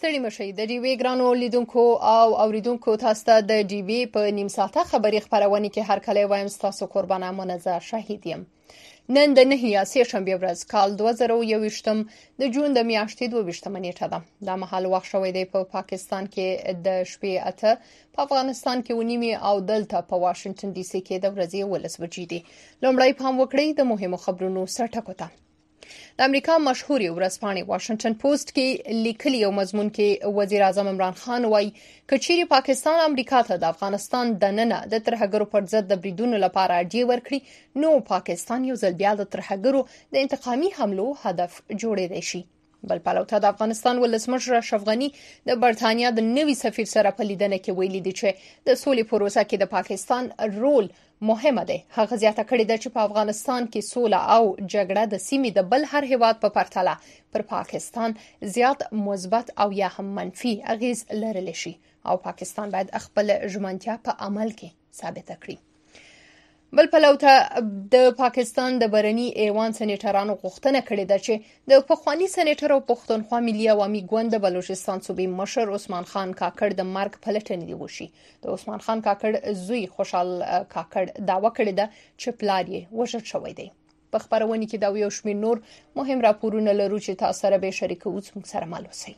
ستړي مشئ د ډي وی ګرانو لیدونکو او اوریدونکو تاسو ته د ډي وی په نیم ساعته خبري خبرونه کې هر کله وایم تاسو قربانه منزه شهید یم. نن د 9 سه شنبه ورځ کال 2021 د جون د میاشتې 22 نیټه ده. د مهال وخت شوی دی په پاکستان کې د شپې 8 په افغانستان کې ونیمه او دلته په واشنگټن ډي سي کې د ورځې 11 بجې دي. لومړی پام وکړئ د مهمو خبرونو سرټکو ته. د امریکا مشهوري ورځپاڼې واشنگټن پوسټ کې لیکلي یو مضمون کې وزیر اعظم عمران خان وایي کچيري پاکستان امریکا ته د افغانستان د ننه د ترهګرو پر ضد د بریدونو لپاره اړتیا ورکړي نو پاکستان یو ځل بیا د ترهګرو د انتقامي حملو هدف جوړېدای شي. بل پلوته د افغانستان ولسمشر اشرف غني د برتانیا د نوي سفیر سره په لیدنه کې ویلي دي چې د سولې پروسه کې د پاکستان رول مهمه ده. هغه زیاته کړې ده چې په افغانستان کې سوله او جګړه د سیمې د بل هر هیواد په پرتله پر پاکستان زیات مثبت او یا هم منفي اغیز لرلی شي او پاکستان باید خپل ژمنتیا په عمل کې ثابت کړي. بل پلوته د پاکستان د برني ایوان سېنیټرانو غوښتنه کړې ده چې د پخوانی سېنیټر او پښتونخوا ملي عوامي ګوند د بلوچستان صوبې مشر عثمان خان کاکړ د مرګ پلټنې وشي. د عثمان خان کاکړ زوی خوشحال کاکړ دعوا کړې ده چې پلار یې وژل شوی دی. په خبرونه کې دا یو شمېر نور مهم راپورونه لرو چې تاسو سره به شریکو موږ سره مل اوسئ.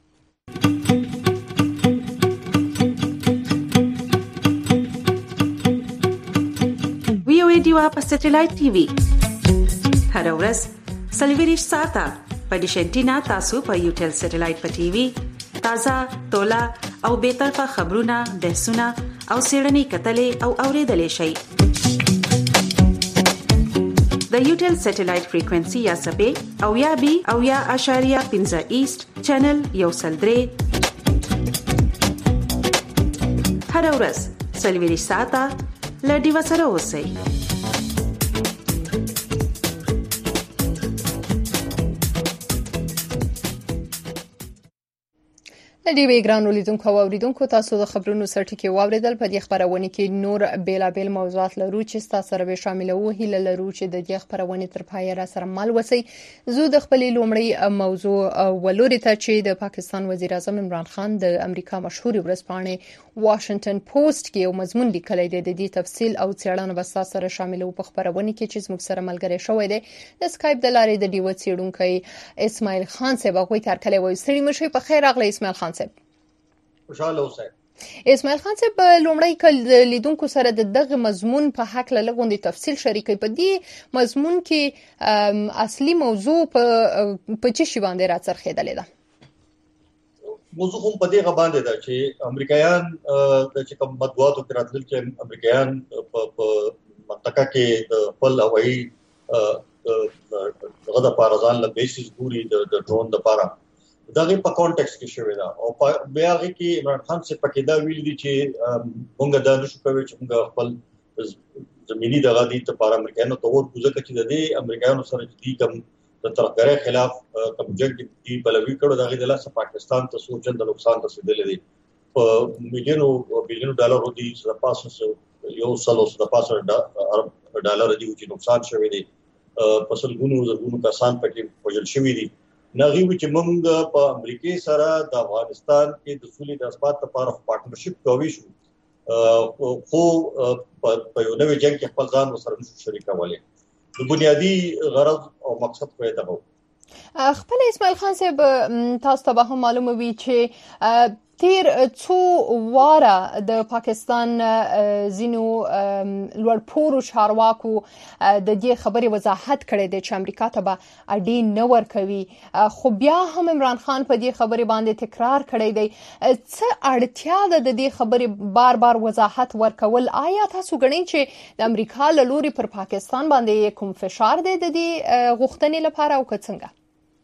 دیوا په سټلایټ ټي وي هر ورځ سلیویریش ساته په ډیشنټینا تاسو په یوټل سټلایټ په ټي وي تازه تولا او به طرفه خبرونه بحثونه او سیړنی کتلې او اوریدلې شي. د یوټل سټلایټ فریکوئنسي یا سپې او یا بي او یا اشاریه 15 ایست چینل یو سلدري هر ورځ سلیویریش ساته لډیو سره اوسئ. د ډي وی ګرانو لیدونکو او اوریدونکو تاسو د خبرونو سرټکی واوریدل. په دې خبرونه کې نور بیلابل موضوعات لرو چې تاسو سره به شامل وو. هیله لرو چې د دې خبرونه تر پایه را سره مل وسی. زه د خپل لومړی موضوع ولوري ته چې د پاکستان وزیر اعظم عمران خان د امریکا مشهوري ورځپاڼې واشنگټن پوسټ کې یو مضمون لیکلی دی. د دې تفصیل او څېړنه به تاسو سره شامل وو په خبرونه کې چې موږ سره ملګری شوی دی د سکایپ د لارې د ډیو څېړونکی اسماعیل خان صاحب. هغه تر کله وایي ستړي مشي په خیر راغلی اسماعیل خان صاحب. خوشاله اوسئ. اسماعیل خان صاحب لومړی کله لیدونکو سره د دغه مضمون په حق له لغوندي تفصیل شریکي. په دې مضمون کې اصلي موضوع په چی شی باندې راڅرخېدلې ده؟ موضوع هم په دې باندې ده چې امریکایان د چې کوم مطبوعاتو کې راتلل چې امریکایان په منطقه کې د خپل هوایي دغه د پارازان له بیسز ګوري د ډرون د پاره دغه په کانټیکس کې شوی دا او بیا کې عمران خان سے پکې دا ویل دي چې موږ دا نشو کوي چې موږ خپل زمینی دغه دي ته پر امریکایانو ته ورکوځه چې د دې امریکایانو سره چې کوم د طرفداري خلاف کوم جنگ دی بلوي کړو دغه د لاس پاکستان ته سوچن د نقصان رسیدلې دي په بلیونو ډالر دي چې د پاسه یو سلو د پاسه ډالر دي چې نقصان شوی دی په سلګونو زرګونو کسان پکې وژل شوی دي. نغوی چې موږ په امریکای سره د افغانستان کې د سولې د اثبات لپاره پارټنرشپ کوي شو خو په یو نوې جنگ کې خپل ځان سره نشو شریکولای. د بنیادی غرض او مقصد خو یې ده. خپل اسماعیل خان صاحب تاسو ته به معلومه وي چې تیر څو واره د پاکستان زینو لوړپوړو چارواکو د دې خبرې وضاحت کړی دی چې امریکا ته به اډې نه ورکوي خو بیا هم عمران خان په دې خبرې باندې تکرار کړی دی. څه اړتیا ده د دې خبرې بار بار وضاحت ورکول؟ آیا تاسو ګڼئ چې د امریکا له لوري پر پاکستان باندې کوم فشار دی د دې غوښتنې لپاره او که څنګه؟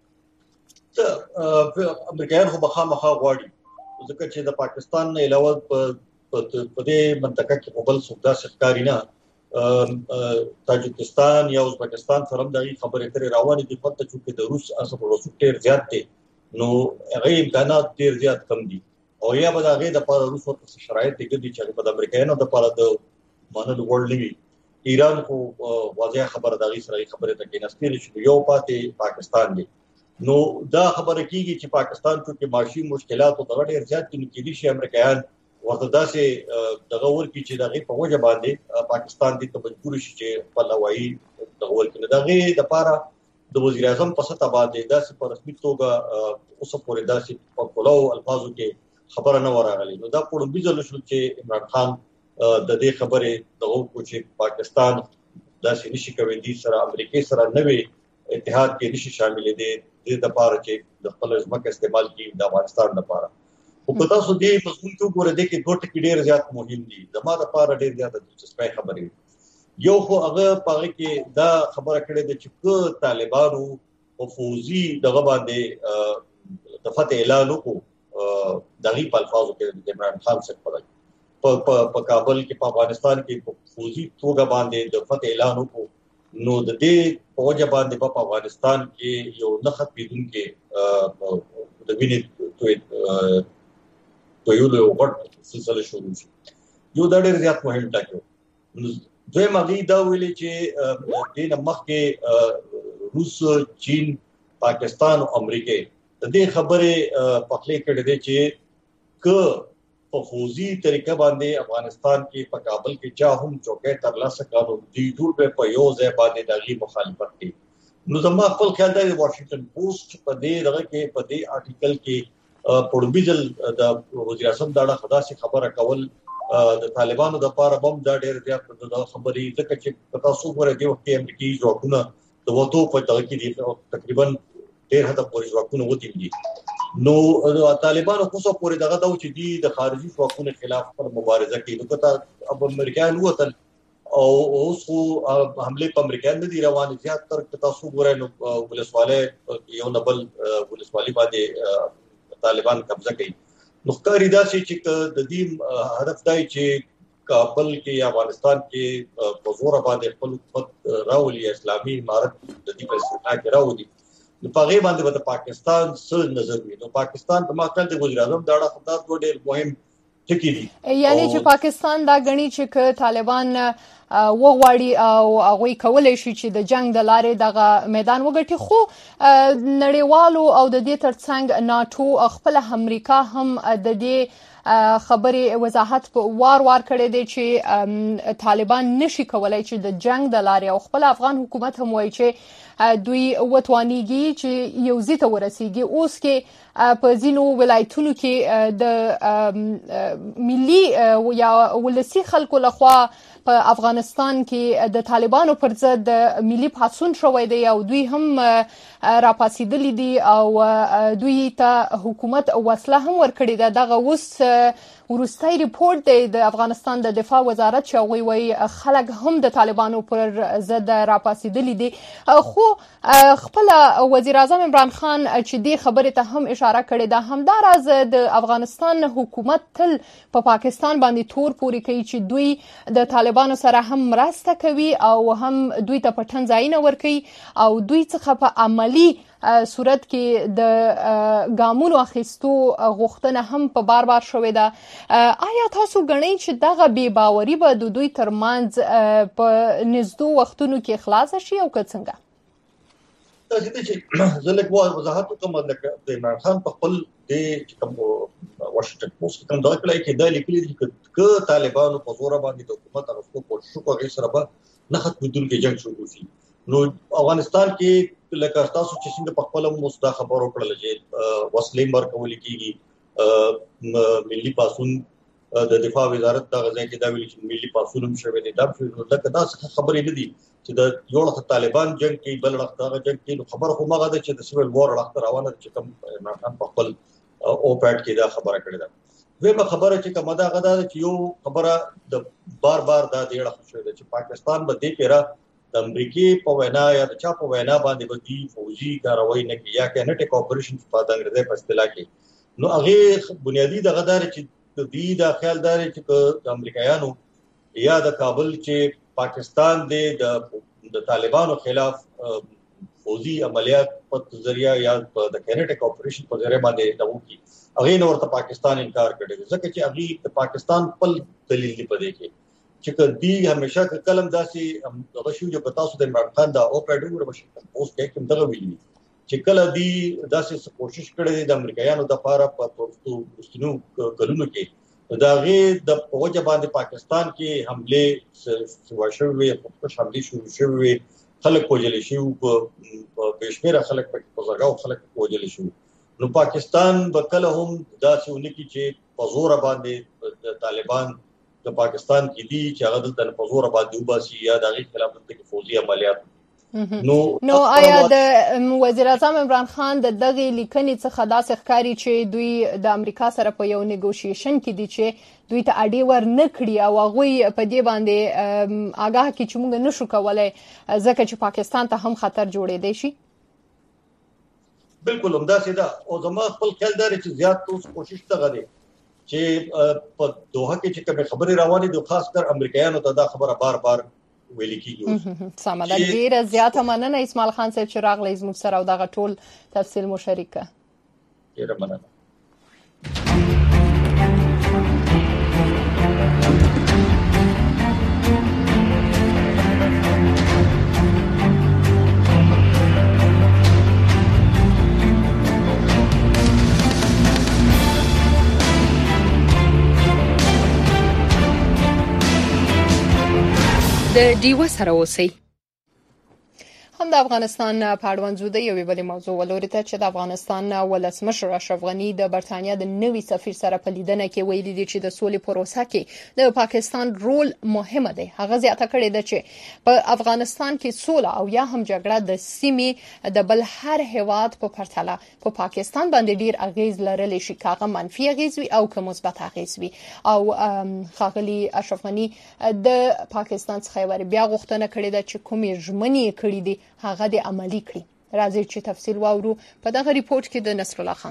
امریکایان خو مخامخ غواړي ځکه چې د پاکستان نه علاوه په دې منطقه کې بل څه داسې ښکاري نه. تاجکستان یا ازبکستان سره د خبرې اترې روانې دي خو ته چې د روس اصل رسوب ډیر زیات دي نو هغه امکانات ډیر زیات کم دي او یا به هغه د لپاره روس ورته شرایط دي چې په امریکایانو د لپاره د مانل ورلد نوي. ایران خو واضح خبره دغه سره خبره ته کې نستېل شي یو پاتې پاکستان دی نو دا خبره کیږي چې پاکستان کې معاشي مشکلات او دغه ډیر زیات کېدي شي امریکایان ورته داسې دغه ورکی چې دغه په وجه باندې پاکستان دې ته مجبور شي چې په لوایي دغه ورکی دغه د لپاره د وزیر اعظم په سطح باندې داسې په رسمي توګه اوس پورې داسې په کولو الفاظو کې خبره نه ورغلې. نو دا په بيزل شو چې عمران خان د دې خبرې دغه کو چې پاکستان داسې نشي کوي دي سره امریکای سره نوې اتحاد کې نشي شامل دي د لپاره چې د خپل ځمکه استعمال کوي د افغانستان لپاره. او په تاسو دې مضمون کې وګورئ چې دوه ټکي ډېر زیات مهم دي زموږ لپاره ډېر زیات دلچسپي خبرې. یو خو هغه پاره کې دا خبره کړې ده چې طالبانو او فوزي دغه باندې د فتح اعلان وکړو دغه په الفاظو کې عمران خان څخه په کابل کې په افغانستان کې په فوزي توګه باندې د فتح اعلان وکړو. نو د دې په وجه باندې په افغانستان کې یو نه ختمېدونکې د وینې تویولو یو غټ سلسله شروع شي. یو دا ډېر زیات مهم ټاکو. دویم هغه دا ویلي چې دین مخکې روس، چین، پاکستان او امریکا د دې خبرې په خپل کې دي چې په فوزي طریقه باندې افغانستان کې په کابل کې چا هم چوکۍ ترلاسه کړو دی ټول په یو ځای باندې دغه مخالفت کوي. نو زما خپل خیال دی واشنگټن پوسټ په دې دغه کې په دې آرټیکل کې پړوبیزل د وزیر اعظم دا خداسي خبره کول د طالبانو د لپاره بم دا ډېر زیات د خبرې ځکه چې تاسو غواړئ د وخت امریکایي ځواکونه د وټو په دغه کې تقریبا ډېر حد پورې ځواکونه وتی دي. نو طالبانو کوڅه پورې دغه د چې دي د خارجي ځواکونو خلاف پر مبارزه کوي. نو کته اب امریکایان وتل او اوس حمله په امریکایان دي روان زیات تر تاسو ګورئ نو ولسواله یو نبل ولسوالي باندې طالبان قبضه کوي. نو ښکاري دا چې د دې هدف دی چې کابل کې افغانستان کې په زور باندې خپل حکومت راولي اسلامي امارت د دې په سیستم کې راولي. نو په غیبه باندې د پاکستان څخه نظر وي. نو پاکستان په ماقل د وزیر اعظم دا خطر ډېر مهم ټکی دي. یعنی چې پاکستان دا غني چې طالبان وغواړي او هغه کولای شي چې د جنگ د لارې دغه میدان وګټي. خو نړیوالو او د دې ترڅنګ ناتو خپل امریکا هم د دې خبرې وضاحت په وار کړی دی چې طالبان نشي کولای چې د جنگ د لارې او خپل افغان حکومت هم وایي چې دوی وتوانیږي چې یو ځای ته ورسیږي. اوس کې په ځینو ولایتونو کې د ملي یا ولسی خلکو لخوا په افغانستان کې د طالبانو پر ضد ملي پاڅون شوی دی او دوی هم راپاسېدلي دي او دوی ته حکومت وسله هم ورکړې ده. دغه اوس ورستۍ ریپورت دی د افغانستان د دفاع وزارت چې هغوی وایي خلک هم د طالبانو پر ضد راپاسېدلي دي. خو خپل وزیر اعظم عمران خان چې دې خبرې ته هم اشاره کړې ده، همداراز د افغانستان حکومت تل په پاکستان باندې تور پورې کوي چې دوی د طالبانو سره هم مرسته کوي او هم دوی ته پټن ځایونه ورکوي او دوی څخه په عملی صورت کې د ګامونو اخیستو غوښتنه هم په بار شوې ده. آیا تاسو ګڼئ چې دغه بې باوري به د دوی ترمنځ په نږدې وختونو کې خلاص شي او که څنګه؟ زه لږ وضاحت وکړم. د عمران خان په خپل د واشنگټن پوسټ کوم دغه کلی کې دا لیکلي دي چې طالبانو په زور باندې د حکومت اغوستو کوشش وکړي سره به نه ختمېدونکي جنګ شروع شي. نو افغانستان کې لکه تاسو چې څنګه په خپل مصدا خبرو کړل چې وسلې مرکول کیږي ملي پاسون د دفاع وزارت دا غځای کې دا ویل چې ملي پاسون هم شوی دی. دا دا خبرې نه دي چې د یو وخت طالبان جنگ کې بل وخت هغه جنگ کې خبر خو ماغه ده چې د سیویل وار وخت روانه چې کوم عمران خان په خپل او پټ کې دا خبره کړې ده. ویمه خبره چې کومه دا غدا چې یو خبره د بار دا دیړه خوشو ده چې پاکستان به دې پیرا د امریکای په وینا یا د چا په وینا باندې بدی فوجي کاروایی نه کوي یا کینټ کوپریشن په انګریزي په اصطلاح کې. نو هغه بنیادی دغه دار چې د دې د خیال دار چې د امریکایانو یا د کابل چې پاکستان د طالبانو خلاف فوجي عملیات په ذریعہ یا د کینټ کوپریشن په ذریعہ باندې دغه کی هغه نور ته پاکستان انکار کړي ځکه چې هغه د پاکستان خپل دلیل دی په دې کې چې دی همیشه کلم داسي هغه شو چې تاسو د عمران خان دا او پرډور وشي اوس کې کوم دغه ویلي چې کله دی داسې کوشش کړي د امریکایانو د لپاره په پښتونو کلونو کې دا غي د وجه باندې پاکستان کې حمله وشوي په حمله شروع شوي خلک وجل شي په بشمیره خلک په زړګاو خلک وجل شي نو پاکستان وکله هم داسې ونکي چې په زور باندې طالبان د پاکستان کې دي چې هغه د په زور باندې وباسي یا د خلاف د فوزي عملیات نو آیا د وزیر اعظم عمران خان د دغه لیکنې څخه داسې ښکاري چې دوی د امریکا سره په یو نیګوشیشن کې دي چې دوی ته اړې ور نه کړی او هغه په دې باندې آگاه کی چې موږ نشو کولای ځکه چې پاکستان ته هم خطر جوړې دی شي بالکل همداسې ده او زما خپل خیال دی چې زیات اوس کوشش ته غواړي چې په دوحه کې چې کوم خبرې روانې دي خاص کر امریکایانو ته دا خبره بار بار ویل کیږي سمه ده ډیره زیاته مننه اسماعیل خان صاحب چې راغلی زموږ سره او دغه ټول تفصیل مو شریک کړ ډیره مننه د ډیوه سره اوسئ هم د افغانستان په اړوند زو د یوې بلې موضوع ولوري ته چې د افغانستان ولسمشر اشرف غنی د برتانیا د نوي سفیر سره په لیدنه کې ویلي دي چې د سولې پروسه کې د پاکستان رول مهمه دی هغه زیاته کړې ده چې په افغانستان کې سوله او یا هم جګړه د سیمې د بل هر هیواد په پرتله په پاکستان باندې ډیر اغیز لرلی شي کاغه منفي اغیز وي او که مثبت اغیز وي او خاغلی اشرف غنی د پاکستان څخه بیا غوښتنه کړې ده چې کومې ژمنې کړې دي هغه د عملی کړي راځي چې تفصیل واورو په دغه ریپورت کې د نصر الله خان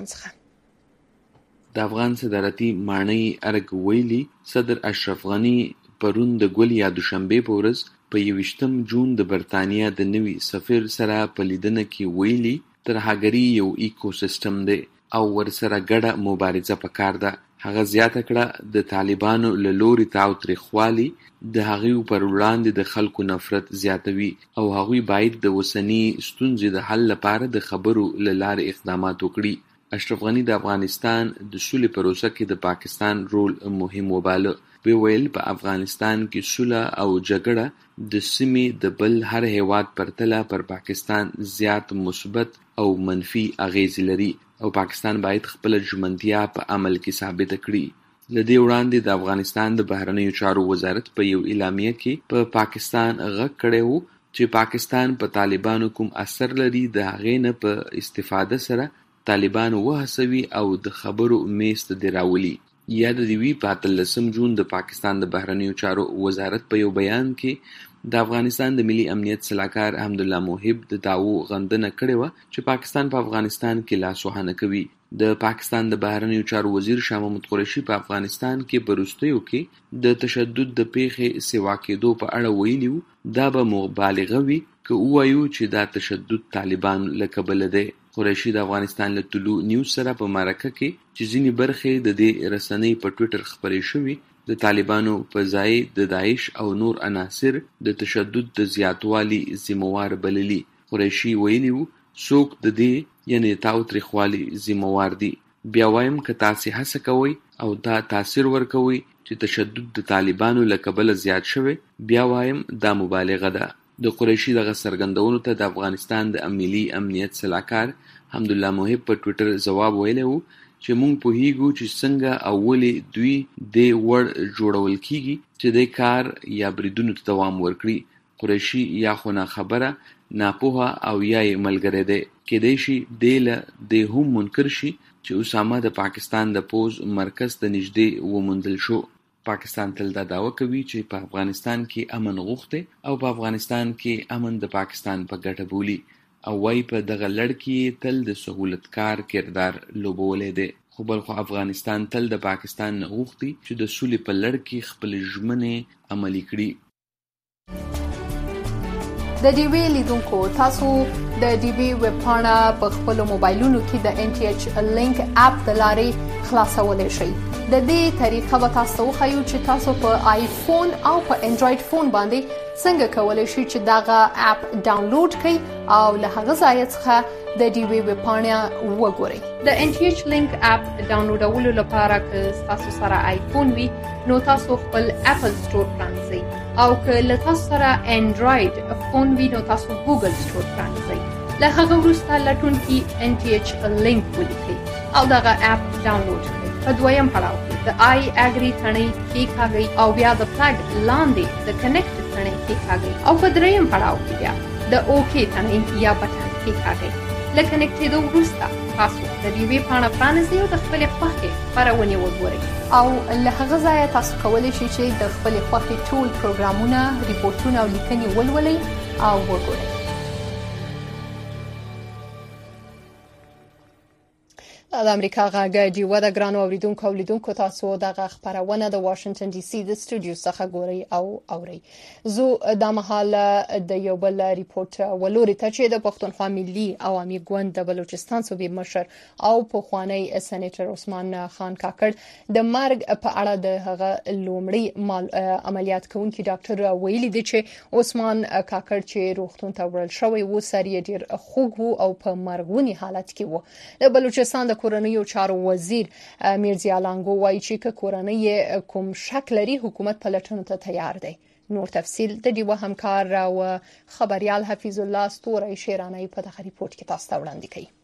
څخه د افغان صدارتي مانی ارګ ویلي صدر اشرف غنی پرون د ګل یا دوشنبه په ورځ په 28 جون د برتانیا د نوي سفیر سره په لیدنه کې ویلي ترهګری یو ایکوسیستم دی او ورسره ګډه مبارزه پکار ده هغه زیاته کړه د طالبانو له لوري تاوتریخوالي د هغوی پر وړاندې د خلکو نفرت زیاتوي او هغوی باید د وسنی ستونزې د حل لپاره د خبرو له لارې اقدامات وکړي اشرف غنی د افغانستان د سولې پروسه کې د پاکستان رول مهم وباله ویل په افغانستان کې سوله او جګړه د سیمې د بل هر هیواد پرتله پر پاکستان زیات مثبت او منفي اغیز لري او پاکستان باید خپل ژمنتیا په عمل کې ثابت کړي لدې وړاندې د افغانستان د بهرنیو چارو وزارت په یو اعلامیه کې په پاکستان غږ کړی و چې پاکستان په طالبانو کوم اثر لري د هغې نه په استفاده سره طالبان وهڅوي او د خبرو میز ته راولي یا د دوی په 13 جون د پاکستان د بهرنیو چارو وزارت په یو بیان کې د افغانستان د ملي امنیت صلاحکار حمدالله موحب د داو غندنه کړې و چې پاکستان په افغانستان کې لاسوهنه کوي د پاکستان د بهرنیو چارو وزیر شاه محمود قریشي په افغانستان کې پروستیو کې د تشدد د پیښې سیوا کېدو په اړه ویلي دا به مبالغه وي که وایو چې دا تشدد طالبان له کبله دی قریشي د افغانستان له طلوع نیوز سره په مرکه کې چې ځینې برخې د دې رسنۍ په ټویټر خبرې شوي د طالبانو په ځای د داعش او نور عناصر د تشدد د زیاتوالي ذمہوار بللي قریشي ویلي څوک د دې یعنی تاوتریخوالي ذمہوار دي بیا وایم که تاسو هڅه کوئ او دا تاثیر ورکوي چې تشدد د طالبانو له کبله زیات شوی بیا وایم دا مبالغه ده د قریشي دغه څرګندونو ته د افغانستان د ملي امنیت صلاحکار حمدالله موحب په ټویټر ځواب ویلی و چې مونږ پوهیږو چې څنګه اولې دوی د وړ جوړول کیږي چې د کار یا بریدونو ته دوام ورکړي قریشي یا خو نه خبره ناپوهه او یا ملګری دی کېدای شي د هم منکر شي چې اسامه د پاکستان د پوز مرکز ته نږدې وموندل شو پاکستان تل دا دعوه کوي چې په افغانستان کې امن غوښته او په افغانستان کې امن د پاکستان په ګټه بولي او وايي په دغه لړ کې تل د سہولتکار کردار لوبولی دی خو بل خو افغانستان تل د پاکستان نه غوښتي چې د سولې په لړ کې خپل ژمنې عملي کړي د ډیوی لیدونکو تاسو د ډیوی ویب پاڼه په خپل موبایلونو کې د NTH لینک اپ د لارې خلاصولای شئ د دې طریقه به تاسو خو چې تاسو په آیفون او په انډراید فون باندې څنګه کولای شئ چې دغه اپ ډاونلوډ کړئ او له هغه ځای څخه د ډیوی ویب پاڼه وګورئ. د NTH لینک اپ ډاونلوډولو لپاره که تاسو سره آیفون وي نو تاسو خپل اپل سٹور پرانځئ او که له تاسو سره انډراید فون وي نو تاسو ګوګل سٹور پرانځئ. له هغه وروسته لټونکي NTH لینک ولیکئ او دغه اپ ډاونلوډ کړئ. په دویم پړاو کې د آی اګری تڼۍ کېکاږئ او بیا د فلګ لاندې د کنیکټ تڼۍ کېکاږئ او په دریم پړاو کې بیا د اوکې تڼۍ یا بټن کېکاږئ. له کنیکټېدو وروسته تاسو د ډیوی پاڼه پرانیزئ او د خپلې خوښې خپرونې وګورئ او له هغه ځایه تاسو کولی شئ چې د خپلې خوښې ټول پروګرامونه، ریپورټونه او لیکنې ولولئ او وګورئ. د امریکا غږ ډیوه د ګرانو اوریدونکو او لیدونکو تاسو دغه خبرونه د واشنگټن ډي سي د سټوډیو څخه ګورئ او اورئ. زه د مهال د یو بل ریپورت ولوري ته چې د پښتونخوا ملي عوامي ګوند د بلوچستان صوبې مشر او پخوانی سېنیټر عثمان خان کاکړ د مرګ په اړه د هغه لومړی عملیات کوونکی ډاکټر ویلي دی چې عثمان کاکړ چې روغتون ته وړل شوی و سر یې ډیر خوږ او په مرګونی حالت کې و. د بلوچستان د کورنیو چارو وزیر میرزا لانګو وایي چې کورنۍ کوم شک لري حکومت پلټنو ته تیار دی. نور تفصیل د ډیوه همکار او خبريال حفیظ الله ستوري شیرانی په دغه ریپورت کې تاسو ته وړاندې کوي.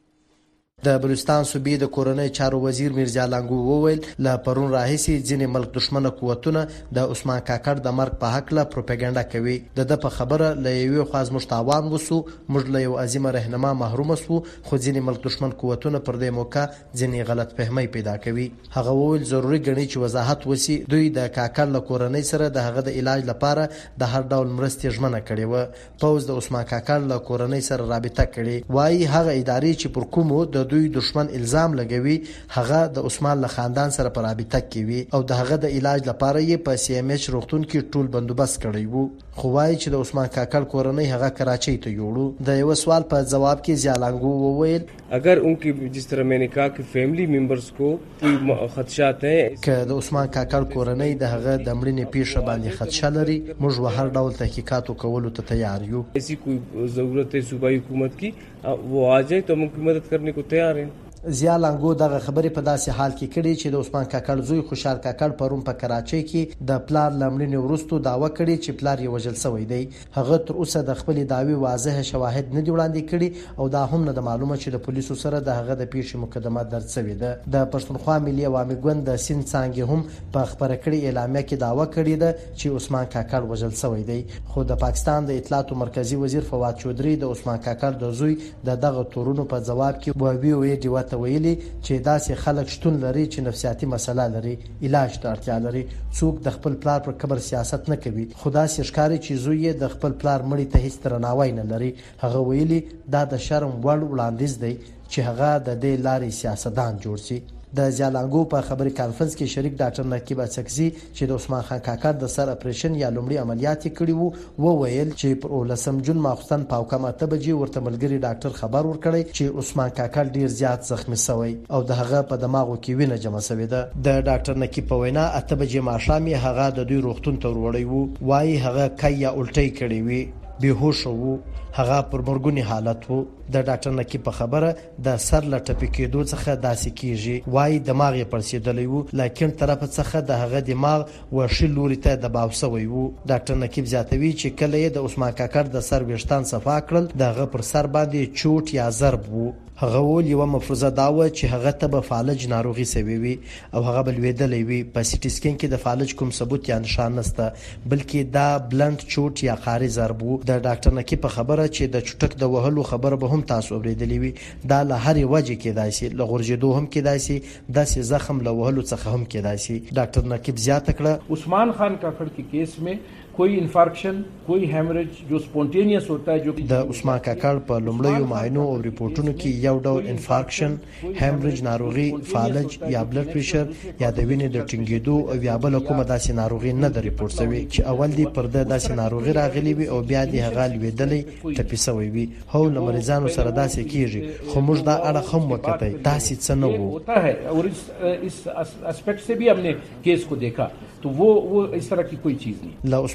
د بلوچستان صوبې د کورنۍ چارو وزیر میرزا لانګو وویل لا پرون راهیسي ځینې ملک دشمنه قوتونه د عثمان کاکړ د مرګ په حق له پروپاګاندا کوي. د په خبره له یوې خوا زموږ تاوان وسو، موږ له یو عظیمه رهنما محروم سو، خو ځینې ملک دشمن قوتونه پر دې موقع ځینې غلط فهمي پیدا کوي. هغه وویل ضروري ګڼي چې وضاحت وسی دوی د کاکړ له کورنۍ سره د هغه د علاج لپاره د هر ډول مرستې ژمنه کړې و. پوز د عثمان کاکړ له کورنۍ سره رابطه کړې وایي هغه ادارې چې پر کومو د دوی دشمن الزام لګوي هغه د عثمان له خاندان سره پر رابطه کوي او د هغه د علاج لپاره یې په CMH روغتون کې ټول بندوبست کړی وو. خو وایي چې د عثمان کاکړ کورنۍ هغه کراچۍ ته یوړو. د یو سوال په جواب کې زیالانګو وویل اگر उनकी जिस तरह मैंने कहा कि फैमिली मेंबर्स को कोई خدشات हैं که د عثمان کاکړ کورنۍ د هغه د مړینې پیښه باندې خدشه لري موږ به هر ډول تحقیقات کولو ته تیار یو. ऐसी कोई ضرورت है सूबाई हुकूमत की वो आ जाए तो हम उनकी मदद करने को तैयार हैं. زیا لانګو دغه خبرې په داسې حال کې کړي چې د عثمان کاکړ زوی خوشحال کاکړ پرون په کراچۍ کې د پلار لمړنې وروسته داوا کړي چې پلار یې وژل شوی دی. هغه تر اوسه د خپل داوی واضح شواهد نه دی وړاندې کړي او دا هم نه معلومه چې د پولیسو سره د هغه د پیښې مقدمه درج شوې ده. د پښتونخوا ملي عوامي ګوند د سین څانګې هم په خبره کړي اعلامیه کې داوا کړې ده چې عثمان کاکړ وژل شوی دی. خو د پاکستان د اطلاعات مرکزی وزیر فواد چودري د عثمان کاکړ د زوی د دغه تورونو په جواب کې وویل دی وته ویلي چې داسې خلک شتون لري چې نفسیاتي مسله لري، علاج ته اړتیا لري. څوک د خپل پلار پر قبر سیاست نه کوي، خو داسې ښکاري چې زوی د خپل پلار مړي ته هیڅ درناوی نه لري. هغه ویلي دا د شرم وړ وړاندیز دی چې هغه د دې لارې سیاستدان جوړ شي. د زیالانګو په خبري کانفرنس کې شریک ډاکټر نقیب اڅکزي چې د عثمان خان کاکړ د سر اپریشن یا لومړي عملیات کړي وو وویل چې پر 19 جون ماخستن په حکم 8 بجې ورته ملګری ډاکټر خبر ورکړی چې عثمان کاکړ ډیر زیات زخمی شوی او د هغه په دماغو کې وینه جمع شوې ده. د ډاکټر نقیب په وینا 8 بجې ماښام هغه د دوی روغتون ته وروړی وو. وايي هغه کیا الټی کړی وی، بیهوش وو، هغه پر مرګونی حالت وو. د ډاکټر نقیب په خبره د سر لټپی کېدو څخه داسې کیږي. وايي دماغ یې پړسېدلی وو لکن طرف څخه د هغه دماغ وشي لوري ته دباو شوی وو. ډاکټر نقیب زیاتوي چې کله یې د عثمان کاکړ د سر ویښتان صفا کړل دغه پر سر باندې چوټ یا ضرب وو. هغه ول یو مفروضه داوه چې هغه ته به فالج ناروغي سوي وي او هغه بل ویدلې وي. په سي ټي سکین کې د فالج کوم ثبوت یا نشان نشته بلکې دا بلند چوټ یا خاري ضرب وو. د ډاکټر نقیب په خبره چې د چټک د وهلو خبره به هم تاسو اوریدلې وي. دا له هرې وجه کېدای شي، له غورځېدو هم کېدای شي، داسې زخم له وهلو څخه هم کېدای شي. ډاکټر نقیب زیاته کړه عثمان خان کاکړ के केस में कोई انفارکشن کوئی هیمریج جو سپونټینیس ہوتا ہے جو د عثمان کاکړ په لومړیو معاینو او ریپورتونو کې یو ډول انفارکشن، هیمریج ناروغي، فالج یا بلډ پریشر یا د وینې د ټینګېدو او یا بل کومه داسې ناروغي نه د ریپورت شوی چې اول دی پر داسې ناروغي راغلی وي او بیا دی هغه لویدلې ټپي شوی وي. هو له مریضانو سره داسې کیږي خو موږ دا اړه هم وکړای داسې څه نه وو. ہوتا ہے اور اس اسپیکٹ سے بھی ہم نے کیس کو دیکھا تو وہ اس طرح کی کوئی چیز نہیں. له عثمان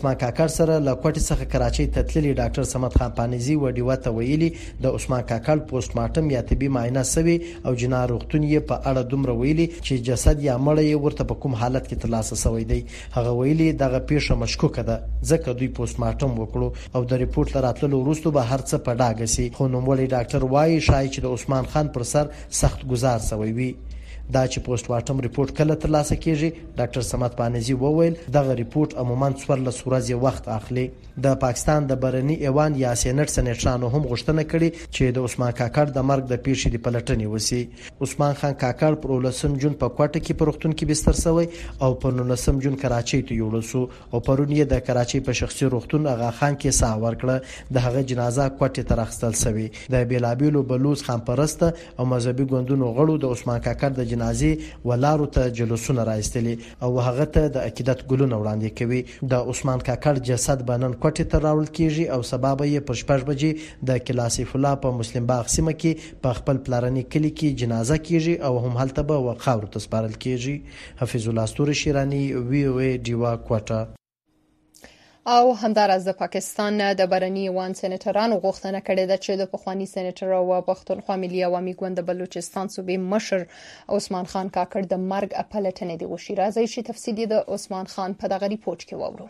عثمان کاکړ سره له کوټې څخه کراچۍ ته تللي ډاکټر صمد خان پانیزي و ډیوه ته ویلي د عثمان کاکړ پوسټ مارټم یا طبي معاینه سوي او جناح روغتون یې په اړه دومره ویلي چې جسد یا مړی یې ورته په کوم حالت کې ترلاسه شوی دی. هغه ویلي دغه پیښه مشکوکه ده ځکه دوی پوسټ مارټم وکړو او د ریپورت راتللو وروسته به هر څه په ډاګه سي. خو نوموړی ډاکټر وایي شاید چې د عثمان خان پر سر سخت گزار شوی وي. دا چې پوسټ مارټم ریپورت کله ترلاسه کیږي ډاکټر صمد پانیزي وویل دغه ریپورت عموما 14 ورځې وخت اخلي. د پاکستان د برني ایوان یا سېنات سېنټرانو هم غوښتنه کړې چې د عثمان کاکړ د مرګ د پیښې د پلټنې وسی. عثمان خان کاکړ پر 19 جون په کوټه کې په روغتون کې بستر شوی او پر 19 جون کراچۍ ته یوړل شو او پرون یې د کراچۍ په شخصي روغتون اغا خان کې ساه ورکړه. د هغه جنازه کوټه ته راخستل شوی. د بیلابیلو بلوچ خان پرسته او مذهبي ګوندونو غړو د عثمان کاکړ د جنازې ولارو ته جلوسونه راایستلي او هغه ته د عقیدت ګلونه وړاندې کوي. د عثمان کاکړ جسد بنن کوټه ته راوړل کیږي او سبا به یې پر 6 بجې د کلاسیف الله په مسلم باغ سیمه کې په خپل پلارني کلی کې جنازه کیږي او هم هلته به وقاور ته سپارل کیږي. حفیظ الله استوري شیرانی وی او ای ډیوا کوټه. او همدارس د پاکستان د برني ایوان سېنیټرانو غوښتنه کړې ده چې د پخوانی سېنیټر او پښتونخوا ملي عوامي ګوند د بلوچستان صوبې مشر عثمان خان کاکړ د مرګ پلټنې دی وشي. راځي چې تفصیلی د عثمان خان په دغه ریپورت کې وورو.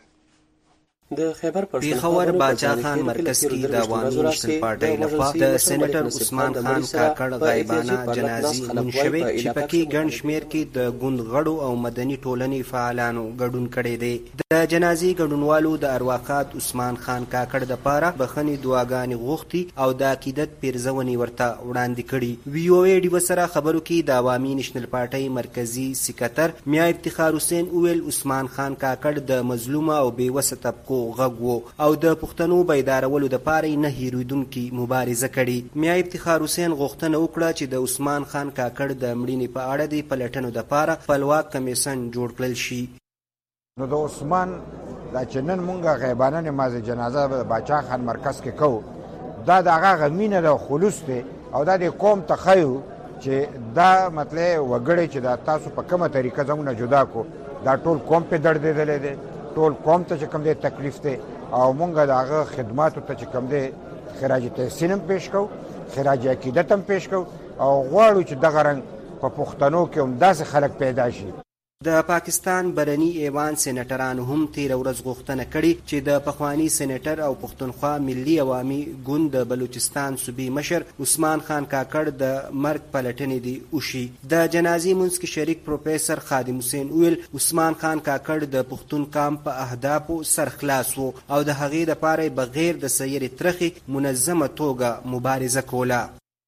د خیبر پښتونخوا باچا خان مرکز کې د عوامي نشنل پارټۍ لخوا د سېنیټر عثمان خان کاکړ غایبانه جنازې منشوي چې پکې ګڼ شمیر کې د ګوند غړو او مدني ټولنې فعالانو ګډون کړي دي. د جنازې ګډونوالو د ارواقات عثمان خان کاکړ د پاره بخښنې دعاګانې غوښتي او د عقیدت پیرزونې ورته وړاندې کړي. وی او ای ډیو سره خبرو کې د عوامي نشنل پارټۍ مرکزی سکرټر میا افتخار حسین اویل عثمان خان کاکړ د مظلومه او بیوسه طبقو غږ او د پښتنو بیدارولو د پاره نه هیرویدونکو مبارزه کړي. میا افتخار حسین غوښتنه وکړه چې د عثمان خان کاکړ د مړینې په اړه د پلټنو د پاره خپلواک کمیسن جوړ کړل شي. نو د عثمان د چنن مونږه غیبانه نماز جنازه د باچا خان مرکز کې کو دا دغه غمینه د خلوص دی او د قوم تخیو چې دا مطلب وګړي چې د تاسو په کومه طریقه زمونه جدا کو دا ټول قوم په درد دی ټول قوم ته چې کوم دی تکلیف دی او مونږ د هغه خدماتو ته چې کوم دی خراج تحسین هم پیش کو خراج عقیدت هم پیش کو او غواړو چې دغه رنګ په پښتنو کې هم داسې خلک پیدا شي. د پاکستان برني ایوان سېنیټرانو هم تیر ورځ غوښتنه کړې چې د پخوانی سېنیټر او پښتونخوا ملي عوامي ګوند د بلوچستان صوبې مشر عثمان خان کاکړ د مرګ پلټنې دی وشي. د جنازې منځ کې شریک پروفیسور خادم حسین ویل عثمان خان کاکړ د پښتون قام په اهدافو سرخلاص وو او د هغې د پاره بغیر د سیر ترخي منظمه توګه مبارزه کوله.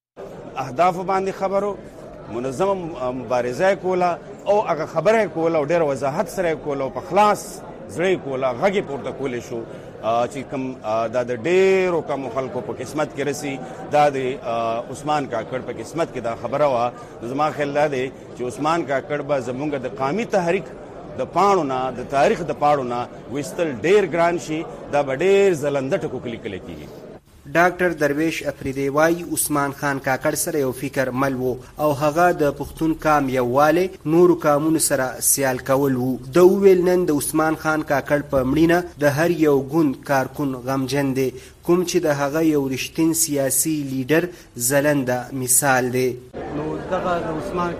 اهداف باندې خبرو منظمه مبارزه کوله او هغه خبره کوله او ډېر وضاحت سره کوله او په خلاص زړه کوله غږی پورته کولې شو چې کوم د ډېرو کم خلکو په قسمت کې رسی دا د عثمان کاکړ په قسمت کې دا خبره وا. زما خیال دی چې عثمان کاکړ به زمونږ د قومي تحریک د پاڼو نه د تاریخ د پاڼو نه وستل ډېر ګران شي دا به ډېر زلنده ټکو لیکل کېږي. ډاکټر درویش افریدی وايي عثمان خان کاکړ سره یو فکر مل وو او هغه د پښتون قام یوواله نورو قومونو سره سیال کول وو. د ویل نن د عثمان خان کاکړ په مړینه د هر یو ګوند کارکون غمجن دی کوم چې د هغه یو رښتین سیاسي لیډر زلنده مثال دی. نو دغه د عثمان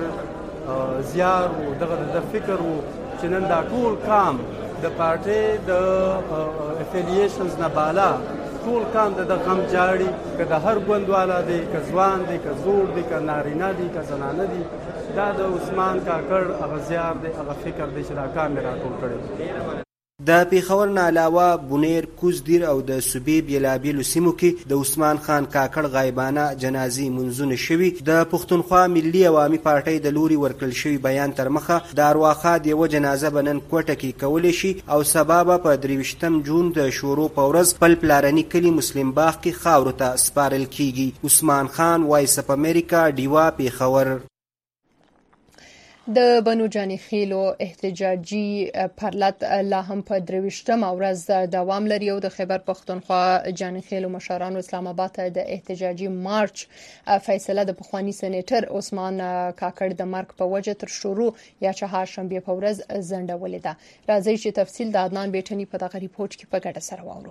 کاکړ زیار او دغه د فکر وو چې نن دا ټول قام د پارټي د افیلیشنز نه بالا ټول کام د غم جاړي که د هر ګوندوالا دی که ځوان دی که زوړ دی که نارینه دی که زنانه دی دا د عثمان کاکړ هغه زیار دی هغه فکر دی چې دا کام یې راټول کړی. د پیښور نه علاوه بونیر کوزدیر او د صوبې بیلابیلو سیمو کې د عثمان خان کاکړ غایبانه جنازې منځونه شوي. د پښتونخوا ملي عوامي پارټۍ د لوري ورکړل شوي بیان تر مخه د ارواخاد یوه جنازه به نن کوټه کې کولی شي او سبا به په 23 جون د شورو په ورځ خپل پلارني کلي مسلم باغ کې خاورو ته سپارل کیږي. عثمان خان، وایس اپ امریکا، ډیوا، پیښور. د بنو جاني خیلو احتجاجي پرلط لا هم په 23مه ورځ دوام لري او د خیبر پښتونخوا جاني خیلو مشرانو اسلام آباد ته د احتجاجي مارچ فیصله د پخوانی سېنیټر عثمان کاکړ د مرګ په وجه تر شروع یا چهارشنبه په ورځ ځنډولې ده. راځي چې تفصیل د عدنان بیٹنی په دغه ریپورت کې په ګډه سره واورو.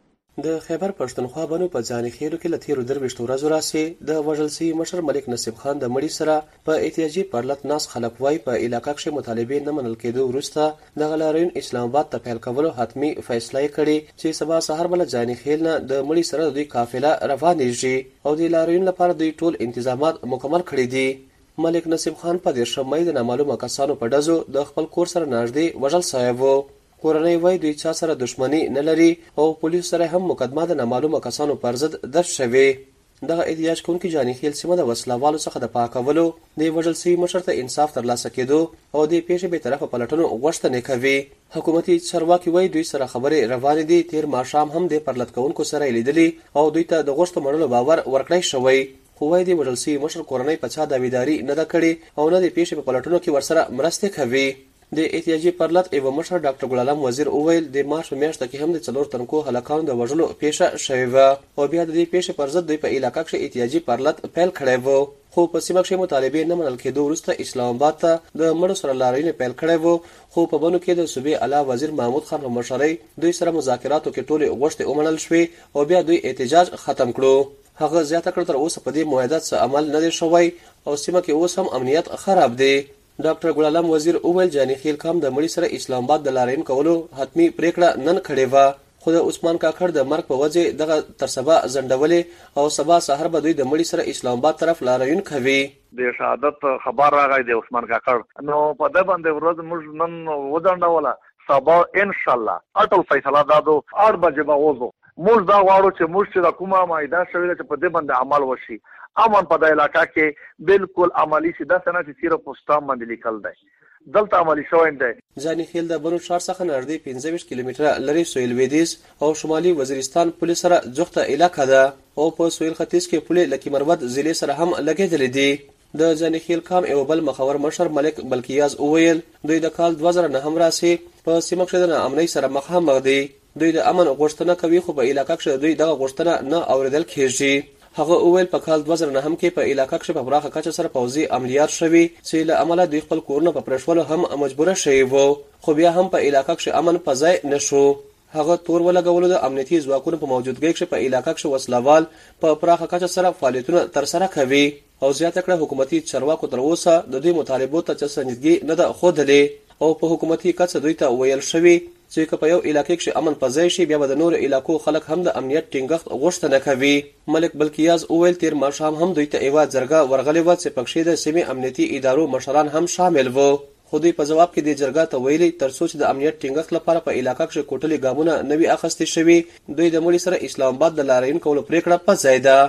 د خیبر پښتونخوا بنو په ځاني خیلو کې له تیرو 23 ورځو راځي د وژل شوي مشر ملک نصیب خان د مړي سره په احتجاجي پرلط ناس خلک وای په علاقې کې مطالبه نه منل کېدو وروسته د غلاریون اسلام آباد ته پیل کولو حتمی فیصله کړي چې سبا سحر بل ځاني خیل نه د مړي سره د قافله روانېږي او د لاریون لپاره د ټول تنظیمات مکمل کړي دي. ملک نصیب خان په 13 مې د نامعلومه کسانو په ډزو د خپل کور سره نږدې وژل شوی و. کورنۍ وای دوی چا سره دښمنی نه لري او پولیس سره هم مقدمه د نامعلومه کسانو پر ضد درج شوی. دغه احتجاج کوونکي جاني خیل سیمه د وسلوالو څخه د پاکولو د وژل شوي مشر ته انصاف ترلاسه کېدو او د پیښې به طرفه پلټنو غوښتنه کوي. حکومتي چارواکي وای دوی سره خبرې روانې دي. تیر ماښام هم د پرلط کوونکو سره لیدلي او دوی ته د غوښتنو منلو باور ورکړی شوی. خو وای د وژل شوي مشر کورنۍ په چا داویداري نه ده کړې او نه د پیښې په پلټنو کې ورسره مرسته کوي. د احتجاجي پرلط ایو مشر ډاکټر ګل عالم وزیر اوویل د مارچ په میاشت کې هم د 4 تنکو هلاکانو د وژلو پیښه شوې و او بیا د دې پیښې پر ضد دوی په علاقې کې احتجاجي پرلط پیل کړی و. خو په سیمه کې مطالبه نه منل کېدو وروسته اسلام آباد ته د مړو سره لاریون پیل کړی و. خو په بنو کې د صوبې اعلی وزیر محمود خان په مشرۍ دوی سره مذاکراتو کې ټول غوښتنې ومنل شوې او بیا دوی احتجاج ختم کړو. هغه زیاته کړ تر اوسه په دې معاهدات څخه عمل نه دی شوی او سیمه کې اوس هم امنیت خراب دی. ډاکټر ګل عالم وزیر اوویل جاني خیل کام د مړي سره اسلام آباد د لاریون کولو حتمی پریکړه نن کړې و. خو د عثمان کاکړ د مرګ په وجه دغه تر سبا ځنډولې او سبا سحر به دوی د مړي سره اسلام آباد طرف لاریون کوي. د شهادت خبر راغی د عثمان کاکړ نو په دې باندې ورځ موږ نن وځنډوله. سبا ان شاء الله اټل فیصله دادو 8 بجې به وځو. موږ دا غواړو چې موږ چې د کومه معاهده شوې ده چې په دې باندې عمل وشي. امن په د علاقې کې بالکل عملی شي. دا څنګه چې صرف پوسټام باندې لیکل دی دلته عملی شوی دی. ځاني خیل د بنو شهر څخه نږدې 15 کیلومتره لري سویل ویدیز او شمالي وزیرستان پولیس سره جوخته علاقه ده او په سویل ختیځ کې پولیس لکه مروت ضلع سره هم لګیدلې دي. د ځاني خیل کام یو بل مخور مشر ملک بلکیاز اوویل دوی د کال 2009 راسي په سیمه کې د امنیت سره مخامخ دي. دوی د امن غوښتنه کوي خو په علاقې کې دوی دغه غوښتنه نه اوریدل کیږي. هغه اوویل په کال 2009 کې په علاقې کې په پراخه کچه سره پوځي عملیات شوي چې له امله دوی خپل کورونه په پرېښولو هم مجبوره شوي وو. خو بیا هم په علاقې کې امن په ځای نشو. هغه تور ولګولو د امنیتي ځواکونو په موجودګۍ کې په علاقې کې وسلوال په پراخه کچه سره فعالیتونه ترسره کوي او زیاته کړه حکومتي چارواکو تر اوسه د دوی مطالبو ته سنجیدګي نه ده ښودلې او په حکومتي کچه دوی ته ویل شوي چې په یو علاقې کې امن په ځای شي بیا به د نور علاقو خلک هم د امنیت ټینګښت غوښتنه کوي. ملک بلکیاز اوویل تیر ماښام هم دوی ته یوه جرګه ورغلې وه چې پکښې د سیمې امنیتي ادارو مشران هم شامل وو. خو دوی په جواب کې د جرګه ته ویلي تر څو چې د امنیت ټینګښت لپاره په علاقې کې کوټلې ګامونه نوي اخیستې شوي دوی د مړي سره اسلام آباد د لاریون کولو پریکړه په ځای ده.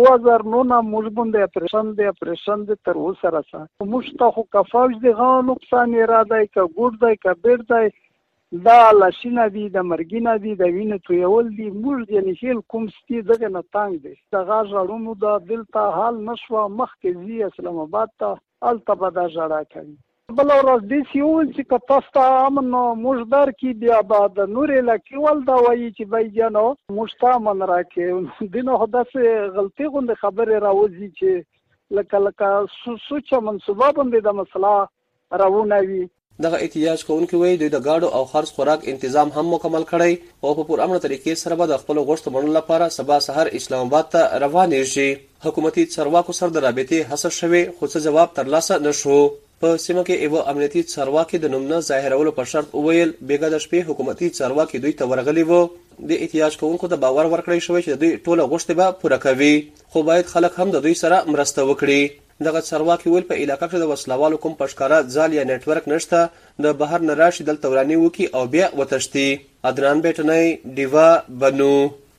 2009 موږ باندې اپریشن د تر اوسه راځه موږ ته خو کفاج دی غو نقصان اراده کا ګور دی کا بیر دی دا لاشینه دی د مرګینه دی د وینې تویول دی موږ یې نشیل کوم ستی دغه نه تانګ دی دغه ژړونو دا دلته حال نشو مخکې زی اسلام آباد ته التبه دا ژړا کوي. بل ورځ دې سیول چې تاسو امن مشدار کی بیا بعد نور لکه ول دا وایي چې بای جنو مشتامن راکې دینه هداسه غلطي غوند خبره راوځي چې لکه سوچ منسوبه باندې د مسله راونوي. دغه احتجاج کوونکي وایي دوی د گاډو او خرڅ خوراک تنظیم هم مکمل کړی او په پرامن طریقې سره به د خپل غوښتنو منلو لپاره سبا سحر اسلام آباد ته روانې شي. حکومتي چارواکو سره د رابطې هڅه شوې خو څه جواب ترلاسه نشو. په سیمه کې یو امنیتي چارواکي د نوم نه ظاهرولو په شرط وویل بیګا د شپې حکومتي چارواکي دوی ته ورغلي وو. د احتجاج کوونکو ته باور ورکړی شوی چې دوی ټوله غوښتنې به پوره کوي خو باید خلک هم د دوی سره مرسته وکړي. دغه چارواکي ویل په علاقې کې د وسلوالو کوم پشکاره ځال یا نتورک نشته د بهر نه راشي دلته ورانی وکي او بیا وتښتي. عدنان بیٹنی دیوا بنو.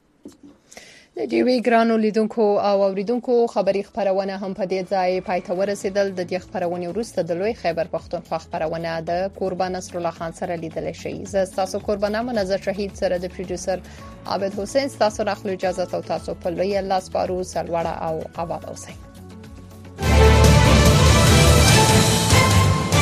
د ډیوی ګرانو لیدونکو او اوریدونکو خبری خبرونه هم په دې ځای پای ته ورسېدل. د دې خبرونه وروسته د لوی خیبر پښتونخوا خبرونه د قربان نصر الله خان سره لیدل شي. زه تاسو قربانه منظر شهید سره د پروډوسر عابد حسین تاسو راخلو اجازه او تاسو په لوی الله سپارو. سلوړه او آباد اوسئ.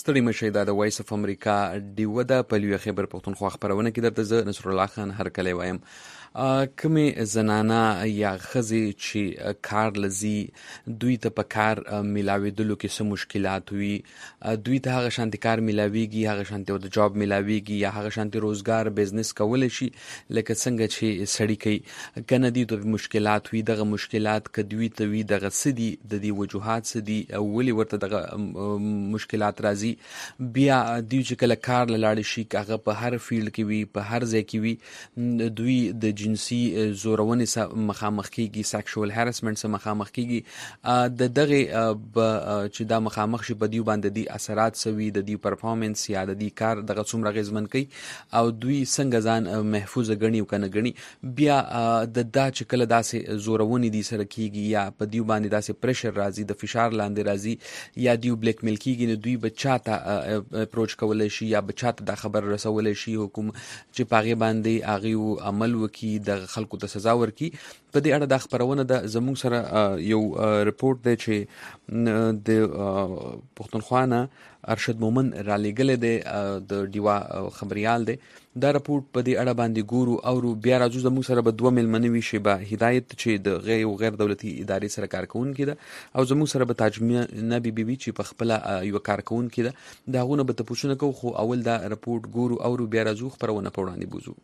ستړي مشي دا د وایس اف امریکا ډیو د پلیو خبر پښتونخوا خبرونه کې درته زه نصر الله خان هرکلی وایم. کومې زنانه یا ښځې چې کار لزي دوی ته په کار میلاوېدلو کې څه مشکلات وي، دوی ته هغه شانتي کار میلاویږي، هغه شانتي د جاب میلاویږي یا هغه شانتي روزګار بزنس کولی شي لکه څنګه چې سړی کوي، کنه دوی ته مشکلات وي. دغه مشکلات که دوی ته وي دغه څه دي، د دې وجوهات څه دي، ولې ورته دغه مشکلات راځي. بیا دوی چې کله کار لاړ شي هغه په هر فیلډ کې وي، په هر ځای کې وي، دوی د جنسي زورونې سره مخامخ کیږي، سیکشوال هراسمنټ سره مخامخ کیږي. د دغه چې دا مخامخ شي په دیو باندې دي اثرات سوي، د دیو پرفارمنس یا د دې کار دغه څومره غیزمن کوي او دوی څنګه ځان محفوظ غني او کنه غني. بیا د دا چې کله داسې زورونې دي سره کیږي یا په دیو باندې داسې پریشر راځي، د فشار لاندې راځي یا دیو بلیک میل کیږي، نو دوی بچاته اپروچ کولای شي یا بچاته دا خبر رسولای شي حکومت چې پاغه باندې هغه عمل وکي، د خلکو ته سزا ورکي. په دې اړه د خبرونه د زموږ سره یو رپورت دی چې د پښتونخوا نه ارشد مومن را لېږلی دی، د ډیوا خبریال دی. دا رپورت په دې اړه باندې ګورو او بیا راځو. زموږ سره به 2 مېلمنې وي، شیبه هدایت چې د غیر دولتي ادارې سره کارکوونکې ده او زموږ سره به تاجمینه بیبي چې په خپله یوه کارکوونکې ده. د هغونه به تپوسونه کوو، خو اول دا رپورت ګورو او بیا راځو خبرونه په وړاندې بوزو.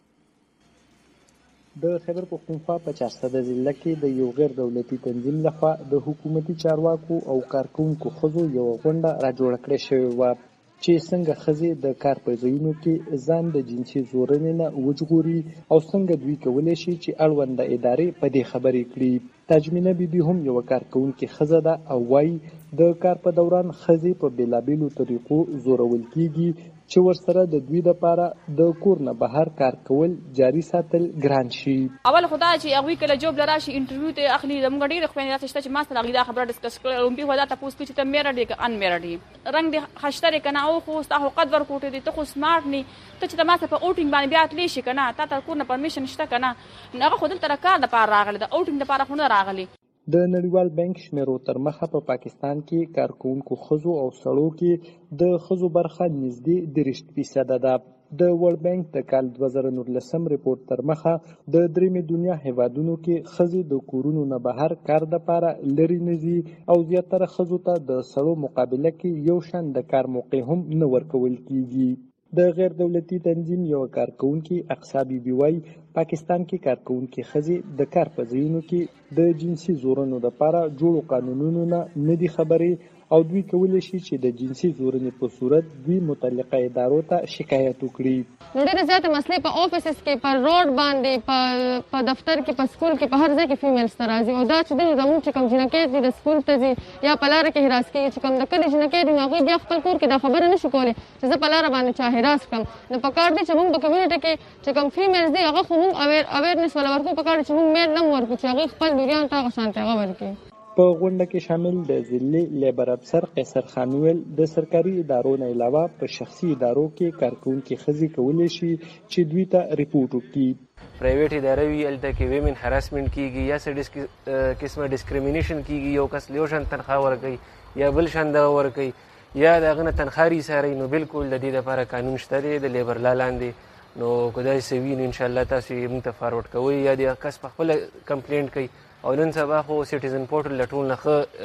د خیبر پښتونخوا په 400 ضلع کې د یو غیر دولتي تنظیم لخوا د حکومتي چارواکو او کارکوونکو ښځو یو غونډه را جوړه کړې شوې وه چې څنګه ښځې د کار په ځایونو کې ځان د جنسي زورنې نه وژغوري او څنګه دوی کولی شي چې اړونده ادارې په دې خبرې کړي. تاجمینه بیبي هم یوه کارکوونکې ښځه ده او وایي د کار په دوران ښځې په بېلابېلو طریقو زورول کیږي چې ورسره د دوی لپاره د کور نه بهر کار کول جاري ساتل ګران شي. اول خدا چې هغوی کله جوب له راشي انټرویو ته اخلي، زموږ ډېرې خویندې داسې شته چې ما سره هغوی دا خبره ډسکس کړې، لومبي خو دا تپوس کوي چې ته میرډ یې که ان میرډ یې، رنګ دې ښایسته دی که نه، او خو ستا خو قد ورکوټی دی، ته خو سمارټ نه یې، ته چې ته ما سره په اوټینګ باندې بیا تلی شي که نه، تا ته کور نه پرمیشن شته که نه، نو هغه خو دلته د کار دپاره راغلی، د اوټینګ دپاره خو نه راغلی. د نړیوال بانک شمیرو تر مخه په پاکستان کې کارکوونکو ښځو او سړو کې د ښځو برخه نږدې 30% ده. د ورلد بانک د کال 2019 ریپورت تر مخه د درېمې دنیا هیوادونو کې ښځې د کورونو نه بهر کار دپاره لرې نه ځي او زیاتره ښځو ته د سړو مقابله کې یو شان د کار موقع هم نه ورکول کیږي. د غیر دولتي تنظیم یو کارکوونکي اقصا بیبي وایي پاکستان کې کارکوونکي ښځې د کار په ځایونو کې د جنسي زورنو لپاره جوړو قانونونو نه دي خبرې او دوی کولی شي چې د جنسي زورنې په صورت دوی متعلقه ادارو ته شکایت وکړي. نو ډېرې زیاتې مسلې په آفیسز کې، په روډ باندې، په دفتر کې، په سکول کې، په هر ځای کې فیمیلز ته راځي او دا چې دوی زموږ چې کوم جنکۍ دي د سکول ته ځي یا په لاره کې هراس کېږي، چې کوم د کلي جنکۍ دي نو هغوی بیا خپل کور کې دا خبره نه شي کولی چې زه په لاره باندې چا هراس کړم. نو پکار دی چې موږ په کمیونټي کې چې کوم فیمیلز دي هغه خو موږ اویرنس ولا ورکړو، پکار دی چې موږ میل نه ورکړو چې هغوی خپل لوریانو ته هغه شانتې هغه ورکړي. په غونډه کې شامل د ضلعي لیبر افسر قیصر خان ویل د سرکاري ادارو نه علاوه په شخصي ادارو کې کارکوونکي ښځې کولی شي چې دوی ته ریپورټ وکړي. پرایویټ اداره وي هلته کې ویمن هراسمنټ کیږي یا څه قسمه ډسکریمینیشن کیږي، یو کس یو شان تنخواه ورکوي یا بل شان دغه ورکوي یا د هغه نه تنخواه ریساري، نو بالکل د دې لپاره قانون شته دی د لیبر لا لاندې. نو که داسې څه وي نو انشاءالله تاسو یې موږ ته فارورډ کوئ یا د کس په خپله کمپلینټ کوي. او نن سبا خو سټیزن پورټل له ټول نه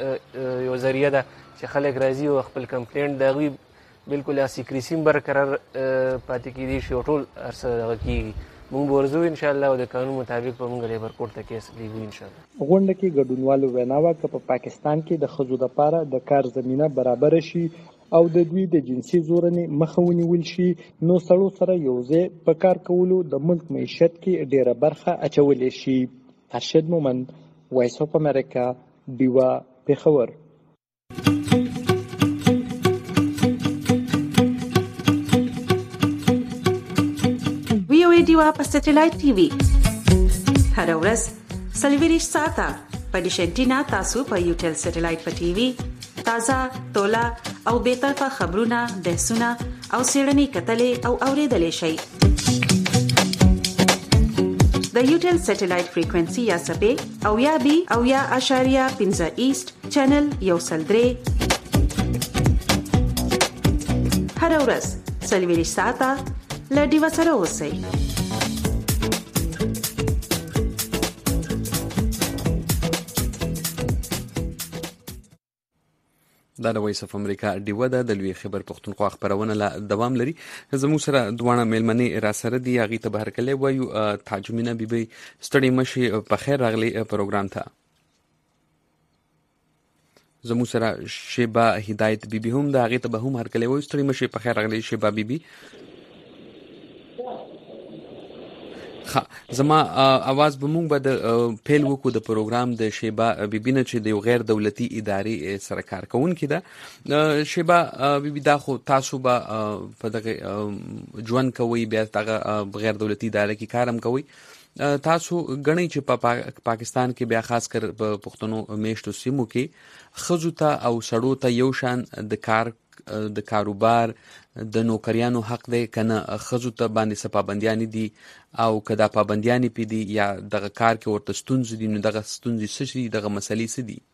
ښه یو ذریعه ده چې خلک راځي او خپل کمپلینټ د هغوی بالکل سیکریسي هم برقرار پاتې کېدی شي او ټول هر څه دغه کېږي. موږ به ورځو انشاءالله او د قانون مطابق به موږ لیبر کورټ ته کیس لیږو انشاءالله. غونډه کې ګډونوالو وینا وه که په پاکستان کې د ښځو دپاره د کار زمینه برابره شي او د دوی د جنسي زورنې مخه ونیول شي نو سړو سره یو ځای په کار کولو د ملک معیشت کې ډیره برخه اچولی شي. ارشد مومن، وایس اف امریکا، ډیوا، پېښور. وی او ای ډیوا په سټلایټ ټي وي هر ورځ 24 ساعته په ډیشنټینا تاسو په یوټل سټلایټ په ټي وي تازه، تولا او بیطرفه خبرونه، بحثونه او سیړنی کتلې او اوریدلې شي. د یوټل سټلایټ فریکوئنسي یا سبې او یا بي او یا اشاریه 15 ایست چینل 103 هر ورځ 24 ساعته له ډیوا سره اوسئ. دا د وایس اف امریکا ډیوه ده د لوی خبر پښتونخوا خبرونه لا دوام لري. زموږ سره دوانه میلمنې را سره دي، هغه ته بهر کله وایو تاجمینا بیبي ستړي مشي په خیر راغلي پروګرام ته. زموږ سره شیبا هدایت بیبي هم دا هغه ته به هم هر کله وایو ستړي مشي په خیر راغلي شیبا بیبي. زما आवाज به مونږ به د پیل وکړو د پروګرام د شیبا بیبي نه چې د یو غیر دولتي ادارې سره کار کوونکې ده. شیبا بیبي دا خو تاسو به په دغه ژوند کوئ، بیا دغه غیر دولتي ادارې کې کار هم کوئ. تاسو غنئ چې په پاکستان کې بیا خاص کر په پښتنو میشتو سیمو کې ښځو ته او سړو ته یو شان د کاروبار د نوکریانو حق دی کنه ښځو ته باندې څه پابندیان دي او که دا پابندیان پې دي یا دغه کار کې ورته ستونزې دي، نو دغه ستونزې څه دي، دغه مسلې څه دي؟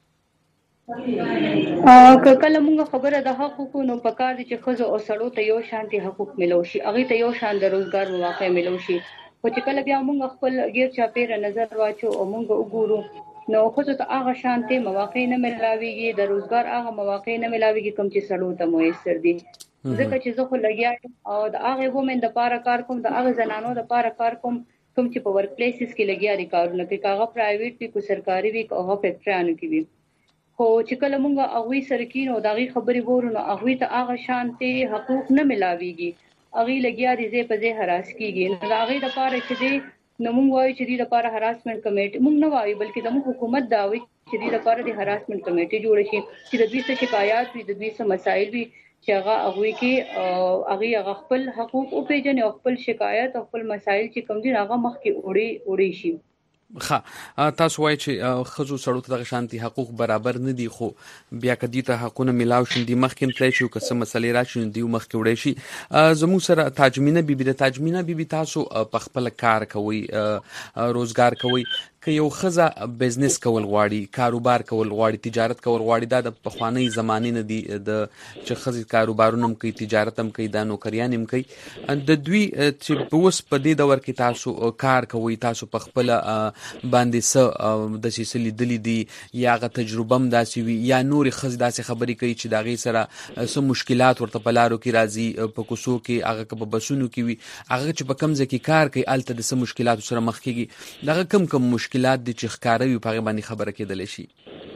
که کله مونږ خبره د حقوقو نو په کار دي چې ښځو او سړو ته یو شانتي حقوق ملو شي، هغې ته یو شان د روزګار مواقع ملو شي. خو چې کله بیا مونږ خپل غیر چاپیره نظر واچو او مونږ وګورو نو ښځو ته هغه شانتي مواقع نه ملاویږي، د روزګار هغه مواقع نه ملاویږي کوم چې سړو ته میسر دي. ځکه چې زه خو لګیا او د هغه وومن د پاره کار کوم، د هغه زنانو د پاره کار کوم کوم چې په ورک پلیسز کې لګیا دي کارونه کوي، هغه پرایویټ وي کو سرکاري وي کو هغه فیکټریانو کې وي. خو چې کله مونږ هغوی سره کینو د هغې خبرې وورو نو هغوی ته هغه شانتي حقوق نه ملاویږي، هغې لګیا دي ځای په ځای هراس کېږي. نو د هغې دپاره چې دی نو مونږ وایو چې دې دپاره هراسمنټ کمیټې مونږ نه وایو بلکې زموږ حکومت دا وایي چې دې دپاره د هراسمنټ کمیټې جوړه شي چې د دوی څه شکایات وي، د دوی څه مسایل وي چې هغوی کې هغه خپل حقوق وپېژني او خپل شکایت او خپل مسایل چې کوم دي هغه مخکې وړي شي. تاسو وایي چې ښځو سړو ته دغه شانتي حقوق برابر نه دي، خو بیا که دې ته حقونه میلاو شي دوی مخکې هم تللی شي او که څه مسلې راشي نو دوی مخکې وړی شي. زموږ سره تاجمینا بیبي ده. تاجمینا بیبي تاسو په خپله کار کوئ، روزګار کوئ. که یو ښځه بزنس کول غواړي، کاروبار کول غواړي، تجارت کول غواړي، دا د پخوانۍ زمانې نه دي چې ښځې کاروبارونه هم کوي، تجارت هم کوي، دا نوکریان هم کوي. د دوی چې اوس په دې دور کې تاسو کار کوئ، تاسو په خپله باندې څه داسې څه لیدلي دي یا هغه تجربه هم داسې وي یا نورې ښځې داسې خبرې کوي چې د هغې سره څه مشکلات ورته په لارو کې راځي، په کوڅو کې، هغه که په بسونو کې وي، هغه چې په کوم ځای کې کار کوي هلته د څه مشکلاتو سره مخ کېږي، دغه کم مشکلات دي چې ښکاره وي په هغې باندې خبره کېدلی شي؟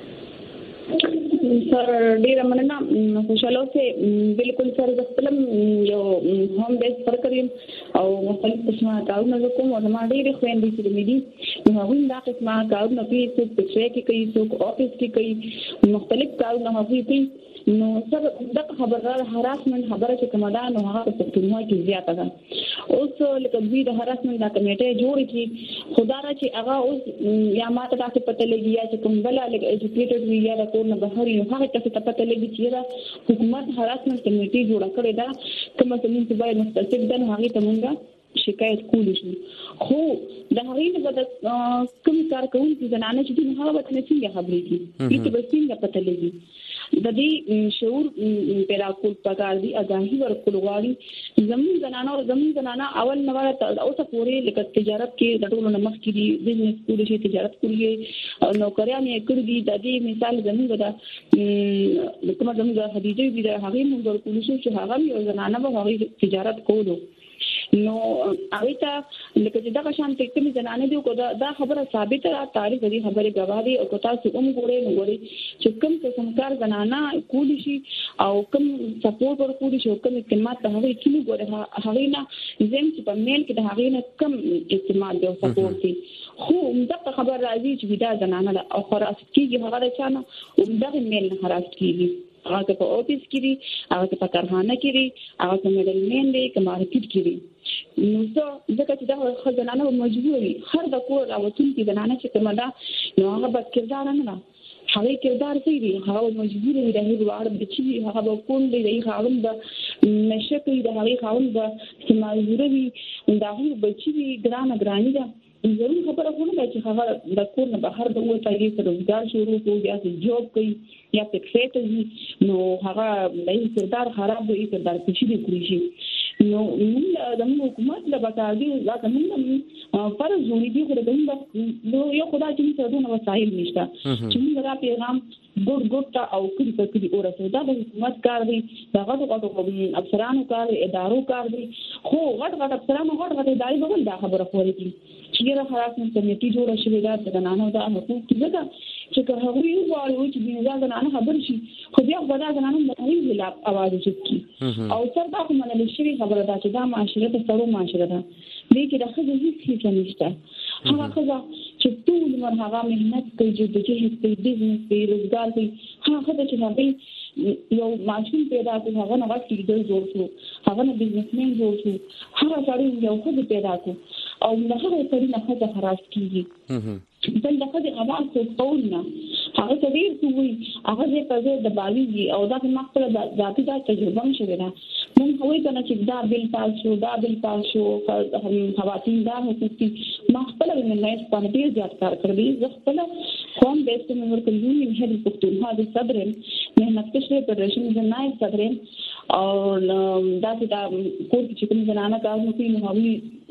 سر ډیره مننه، خوشحاله اوسئ. بالکل سر زه خپله یو هوم بیس ورکر یم او مختلف قسمه کارونه زه کوم او زما ډېرې خویندې چې مې دي نو هغوی دا قسمه کارونه کوي، څوک فیکټرۍ کې کوي، څوک آفس کې کوي، مختلف کارونه هغوی کوي. نو سر دغه خبره هراسمنټ خبره چې کومه ده نو هغه په پښتونخوا کې زیاته ده. اوس لکه دوی د هراسمنټ دا کمیټه جوړې کړي، خو دا ده چې هغه اوس یا ماته داسې پته لګي یا چې کوم بله لږ ایجوکیټډ وي یا د کور نه بهر وي نو هغې کسې ته پته لګي چې یاره حکومت هراسمنټ کمیټې جوړه کړې ده، کومه زموږ چې باید مختصب ده نو هغې ته مونږ شکایت کولی شو. خو د هغې نه به د کوم کار کوونکي زنانه چې دي نو هغه به ته نه څنګه خبرې کړي، دې ته به څنګه پته لګي. د دې شعور پیدا کول پکار دي، آګاهي ورکول غواړي. زموږ زنانه اول نه اوسه پورې لکه تجارت کې د ټولو نه مخکې دي، بزنس کولی شي، تجارت کولی شي، نوکریان یې کړي دي. د دې مثال زموږ د کومه زموږ خدیجه بي د هغې موږ ورکولی شو چې هغه یو زنانه به هغې تجارت کولو نو هغې ته لکه چې دغه شان کومې زنانې دي دا خبره ثابته ده، تاریخ د دې خبرې ګواه دی. او که تاسو هم ګورئ نو ګورئ چې کوم قسم کار زنانه کولی شي او کوم سپورټ ورکولی شي او کوم اعتماد د هغې کې نه ګورئ هغې نه زم چې په میل کې د هغې نه کم اعتماد دی او سپورټ دی. خو همدغه خبر راځي چې دا زنانه ده او هراس کېږي، هغه د چا نه همدغه میل نه هراس کېږي، هغه په آفس کې دي، هغه په کارخانه کې دي، هغه په میډل مین دی، که مارکیټ کې دي. نو ځکه چې دا زنانه به مجبور وي هر د کور راوتونکې زنانه چې کومه ده نو هغه بد کرداره نه ده، هغې کردار څه دی، هغه به مجبور وي د هغې واړه بچي وي، هغه به کون دی، د هغې خاوند به نشه کوي، د هغې خاوند به معذوره وي، د هغې بچي وي ګرانه ګراني ده. ضرور خبره خو نه چې هغه د کور نه بهر د وځي چې روزګار شروع کوي یا چې جوب کوي یا په فیټ نو هغه د کردار خراب وي کردار کوشي دي کوي نو موږ د حکومت د بقاعدي ځکه موږ فرض جوړې دي خو د یو خدای چې څه دونه وسایل نشته چې موږ را پیغام ګډ او کلی اورسو دا د حکومت کار دی دا غټ افسرانو کار دی ادارو کار دی خو غټ افسرانو غټ ادارې به دا خبره خوري چې را هراسمنت کمیټي جوړه شوې ده د نانو دا حقوق ځکه چې هغه یو وایي چې د نانو خبر شي خو بیا غواړي د نانو د هیڅ خلاف आवाज وکړي او تر دا کومه لشي خبره ده چې دا معاشره ته سره معاشره ده دې کې د خځې هیڅ نشته هغه خځه چې ټول عمر هغه مهنت کوي چې د بزنس په روزګار کوي هغه چې هغه یو ماشين پیدا کړو هغه نو غټ لیډر جوړ شو هغه نو بزنسمن جوړ شو هغه سړی یو خځه پیدا کړو او هغه سړی نه خځه خراج کیږي بل دغه د اواز څخهونه هغه ډیر کوي هغه په د بالیږي او دا په مخکله ذاتي دا تجربه شوه نه مونږ هوی کنه چې دا بل پاس شو خواتین دا حقوقي مخکله د نایس په ډیر زیات کار کړی زه خپل قوم د استعمار کلیون هډ پښتونخوا د صدر مهنت کشره فدریشن د نایب صدر او دا کور چې کوم زنانه کارونه کوي نو هغوی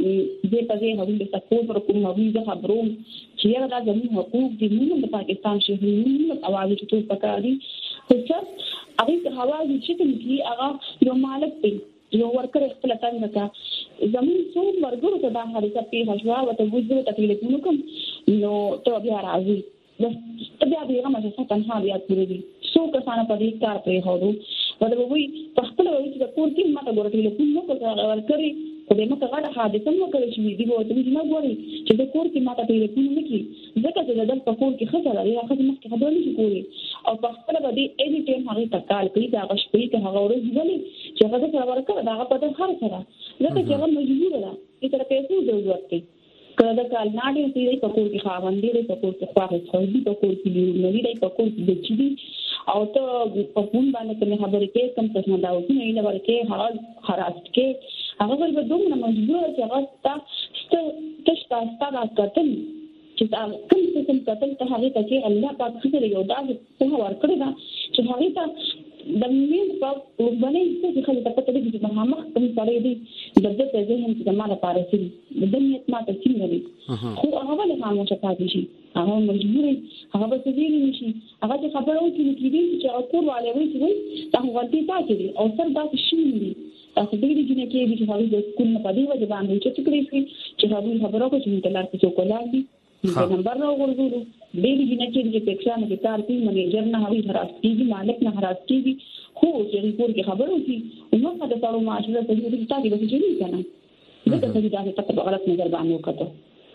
دې په دې هغوی د سپورټ پر کوم هغوی د خبرو چې دا زموږ حقوق دي موږ د پاکستان شهري اواز ته پکاري خو څه هغه حواس چې کوي هغه یو مالک دی یو ورکر خپل څنګه کا زمون څو مرګو ته دا حادثه په هجوا وته وځو تکلیفونه کوم نو ته بیا راځي ته بیا هغه مجلس تنها بیا کړی څو کسانه په دې کار پرې هورو ودوی په خپل وایي چې کور کې ماته ورته ټلیفون نو ورکري په دې مکه غاړه حادثه نو کړی چې دی وو ته نه غوړي چې د کور کې ماته ټلیفون نکړي ځکه چې د کور کې خطر لري هغه مخکې خبرې نشي کولی او په خپل باندې اني ټیم هغه تکال کوي دا غشپې ته هغه ورځ ولې چې هغه سره ورکړه دا په هر سره ځکه چې هغه مجبور ده چې تر پیسو ضرورت دی کله د کال ناډي چې په کور کې خاوندې دی په کور کې خواږه خوندې په کور کې لري دی په کور کې د چي او ته په فون باندې کوم خبرې کې کم څه نه داو نه نه ورکه هغه خراست کې هغه ول به دومره مجبور چې هغه تاسو راکټل چې کوم قتل ته هغه ته چې الله پاک خبره یو دا څه ورکړي دا چې هغه ته د مين په باندې چې خلک ته پته دي چې مهمه کوم سره دي د دې ته ځین چې ما لپاره سي د دنیا ماته څنګه دي خو هغه له خاموشه پاتې شي هغه مجبور هغه به څه نشي هغه ته خبرو کې چې اکور والے وي چې دا غلطي پاتې دي او سر دا شي دي تاسو دې دې کې چې هغه د سکول په دی وجه باندې چې کړی شي چې هغه خبرو کې چې تلار کې چوکولار دي د نمبر راوړو دې دې چې پېښه نه کار کوي منیجر نه هغه هراس کیږي مالک نه هراس کیږي خو چې ریپورت کې خبرو کې نو دا ټول معاشره ته دې تاسو به څه دي کنه دا څه دي دا په غلط نظر باندې وکړه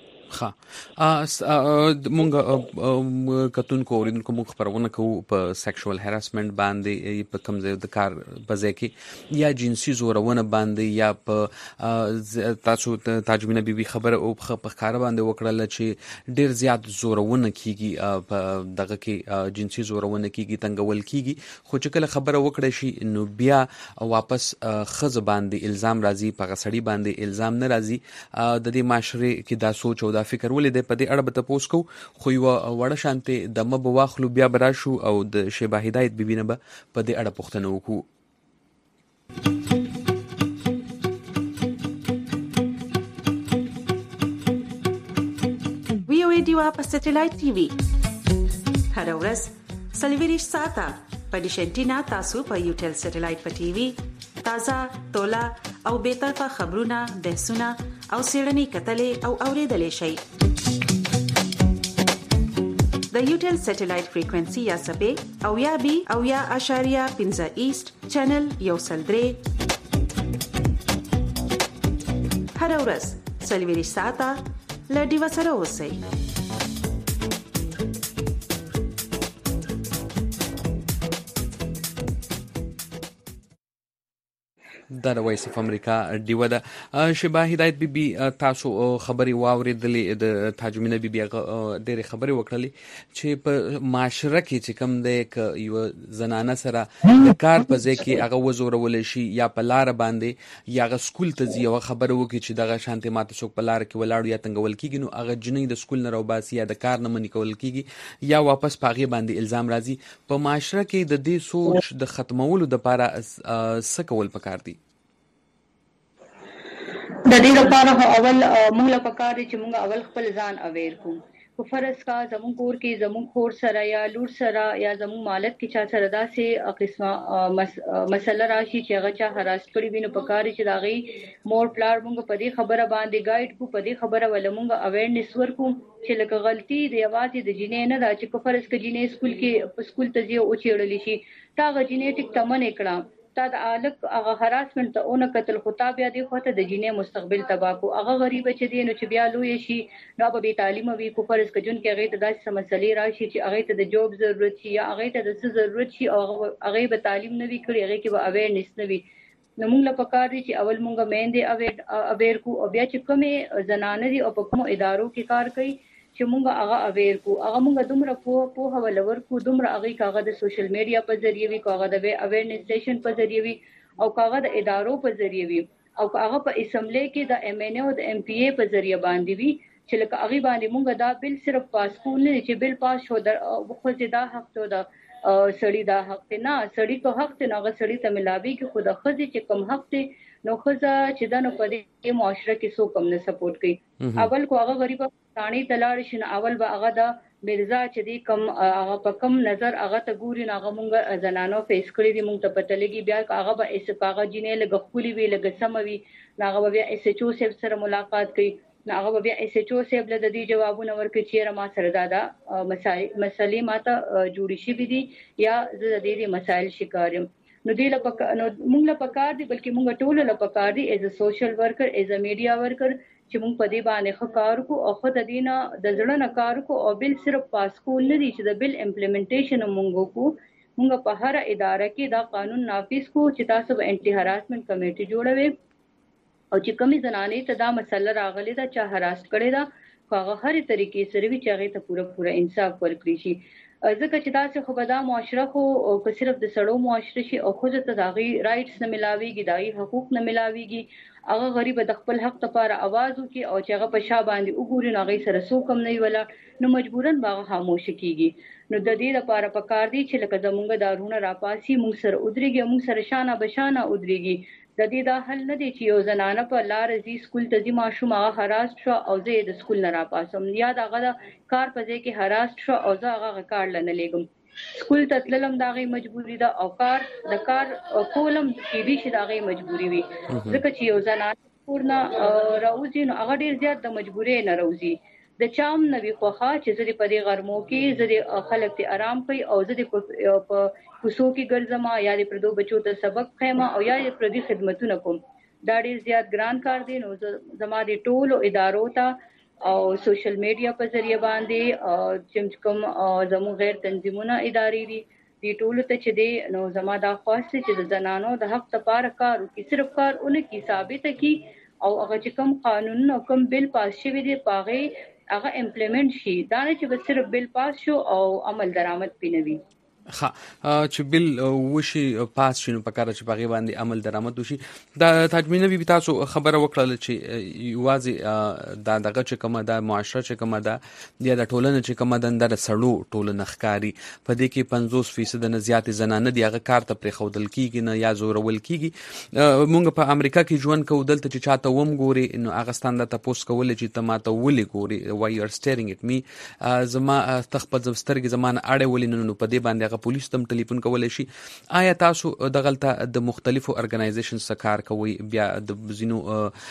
مونږ کتونکو اوریدونکو مونږ خبرونه کوو په سیکشوال هراسمنت باندې په کوم ځای د کار په ځای کې یا جنسي زورونه باندې یا په تاسو تاجمینه بیبي خبره او په کار باندې وکړل چې ډیر زیات زورونه کیږي په دغه کې جنسي زورونه کیږي تنګول کیږي خو چې کله خبره وکړي شي نو بیا واپس خز باندې الزام راځي په غسړي باندې الزام نه راځي د دې معاشره کې دا سوچ او دا فکر ولې د پدې اړه به تاسو کو خو یو وړه شانته د مب واخلو بیا براشو او د شیبه هدایت ببینه به پدې اړه پوښتنه وکړو وی او ډیوا په سټلایټ ټي وي هر ورځ سلیویریش ساته په ډیشنټینا تاسو په یوټل سټلایټ په ټي وي تازه تولا او بیطرفه خبرونه بحثونه او سیړنی کتلې او اوریدلې شي د یوټل سټلایټ فریکوئنسي یا سپې او یا بي او یا اشاریه 15 ایست چینل یو سلدري هر ورځ سلیویریش ساته لډي وسره اوسئ د وایس اف امریکا ډیوه ده. شبا هدایت بیبي تاسو خبري واوریدلې د تاجمینه بیبي ډېرې خبري وکړلې چې په معاشره کې چې کوم د یو زنانه سره د کار په ځای کې هغه وزورول شي یا په لار باندې یا هغه سکول ته ځي او خبره وکړي چې دغه شانتي ماته څوک په لار کې ولاړ یا تنګول کیږي نو هغه جنۍ د سکول نه راوباسي یا د کار نه منې کول کیږي یا واپس پاغي باندې الزام راځي. په معاشره کې د دې سوچ د ختمولو لپاره څه کول پکار دي؟ د دې لپاره اول موږ له پکار دي چې موږ اول خپل ځان اویر کوو. په فرض کا زمون کور کې زمون خور سره یا لور سره یا زمون مالک کې چا سره داسې قسمه مسله راشي چې هغه چا هراس کړی وي نو پکار چې داغي مور پلار موږ په دې خبره باندې گایډ کو، په دې خبره ول موږ اویرنس ورکو چې لکه غلطي د یوازې د جینې نه دا چې په فرض کې جینې سکول کې په سکول ته ځي او چېړل شي تا غ جینیټیک تمنې کړه تا د الک هغه هراسمنت ته اون قتل خطاب یا دی خواته د جینې مستقبل تبا کو هغه غریب چې دی نو چې بیا لوی شي نو به تعلیم وي کو فرض کجون کې هغه ته داسې مسلې راشي چې هغه ته د جوب ضرورت شي یا هغه ته د څه ضرورت شي او هغه به تعلیم نه وی کړی هغه کې به اویرنس نه وي. نو موږ له پکار دي چې اول موږ میندې اویر کو او بیا چې کومه زنانه دي او په کوم ادارو کې کار کوي چې موږ هغه اویر کو هغه موږ دومره په ولور کو دومره هغه کاغه د سوشل میډیا په ذریعہ وی کاغه د اویرنس سیشن په ذریعہ وی او کاغه د ادارو په ذریعہ وی او هغه په اسمبلی کې د ایم ان او د ایم پی ای په ذریعہ باندې وی چې لکه هغه باندې موږ دا بل صرف پاس کول نه چې بل پاس شو د خو دا حق ته دا سړی دا حق نه سړی کو حق نه هغه سړی ته ملابي کې خود خزي چې کم حق ته نو خزه چې دا نو په دې معاشره کې سو کم نه سپورټ کوي. اول کو هغه غریب ثاني تلاړ شنه اول به هغه دا مرزا چې دی کم هغه په کم نظر هغه ته ګوري نه هغه مونږ زنانو فیس کړی دی مونږ ته پته لګي بیا هغه به اس هغه جنې لګ خولي وی لګ سموي هغه بیا اس ایچ او سیب سره ملاقات کوي هغه بیا اس ایچ او سیب له دې جوابونه ورکړي چې ما سره دا مسالې ماته جوړی شي دي یا زه د دې مسایل شکارم. نو دې نو موږ له پکار دي بلکې موږ ټول له پکار دي ایز ا سوشل ورکر ایز ا میډیا ورکر چې موږ په دې باندې خکار کو او خو د دینه د ځړه نه کار کو او بل صرف پاس کول نه دي چې د بل امپلیمنټیشن موږ کو موږ په هر اداره کې دا قانون نافذ کو چې تاسو به انټي هراسمنت کمیټي جوړوي او چې کومې زنانې ته دا مسله راغلي دا چا هراس کړي دا هغه هر طریقې سره وی چې هغه ته پوره انصاف ورکړي شي. ځکه چې تاسو خو به دا معاشره خو که صرف د سړو معاشره شي او خو ته داغي رائټس نه ملاويږي داغي حقوق نه ملاويږي هغه غریب د خپل حق لپاره आवाज وکي او چې هغه په شا باندې وګوري نو هغه سره سو کم نه ویلا نو مجبورن باغ خاموش کیږي. نو د دې لپاره پکار دي چې لکه زمونږ دارونه راپاسي موږ سره ودرېږي موږ سره شانه بشانه ودرېږي. د دې دا حل نه دی چې یو زنانه په لار زی سکول ته ځي ماشوم هغه هراس شو او زه د سکول نه راپاسم یا دغه کار په ځای کې هراس شو او زه هغه کار لنه لګم سکول ته تللم دغه مجبوری ده او کار د کار کولم چې دې شي دغه مجبوری وي ځکه چې یو زنانه ورنه راوځي نو هغه ډیر زیات د مجبورۍ نه راوځي د چام نوی خوخه چې زه په دې غرمو کې زه خلک ته آرام کوي او زه په کوڅو کې ګرځم یا د پردو بچو ته سبق خېما او یا د پردي خدمتونه کوم دا ډیر زیات ګران کار دی. نو زما د ټولو ادارو ته او سوشل میډیا په ذریعہ باندې چې کوم زمو غیر تنظیمونه ادارې دي د ټولو ته چې دی نو زما دا خاصه چې د زنانو د حق لپاره کار وکړي صرف کار اون کی ثابت کی او هغه چې کوم قانون او کوم بل پاس شوی دی پاغه هغه امپلیمنٹ شي دا نه چې صرف بل پاس شو او عمل درآمد پینوي. چې بل وشي پاس شنو پکاره چې باغی باندې عمل درآمد وشي. دا تجمینه بي تاسو خبره وکړه چې یوازې دا دغه چې کومه د معاشره چې کومه دا یا د ټولنه چې کومه د سړو ټولنه ښکاری په دې کې 50% نه زیات زنانه دی هغه کار ته پرې خودل کیږي نه یا زورول کیږي. مونږ په امریکا کې ژوند کوو دلته چې چاته ووم ګوري نو هغه ستانده تاسو کول چې تماته ولې ګوري why you are staring at me زما تخپل زسترګ زمانه اړه ولې نو په دې باندې پولیس تم ټلیفون کولای شي. آیا تاسو د غلطه د مختلفو ارګنایزیشن سره کار کوي بیا د زینو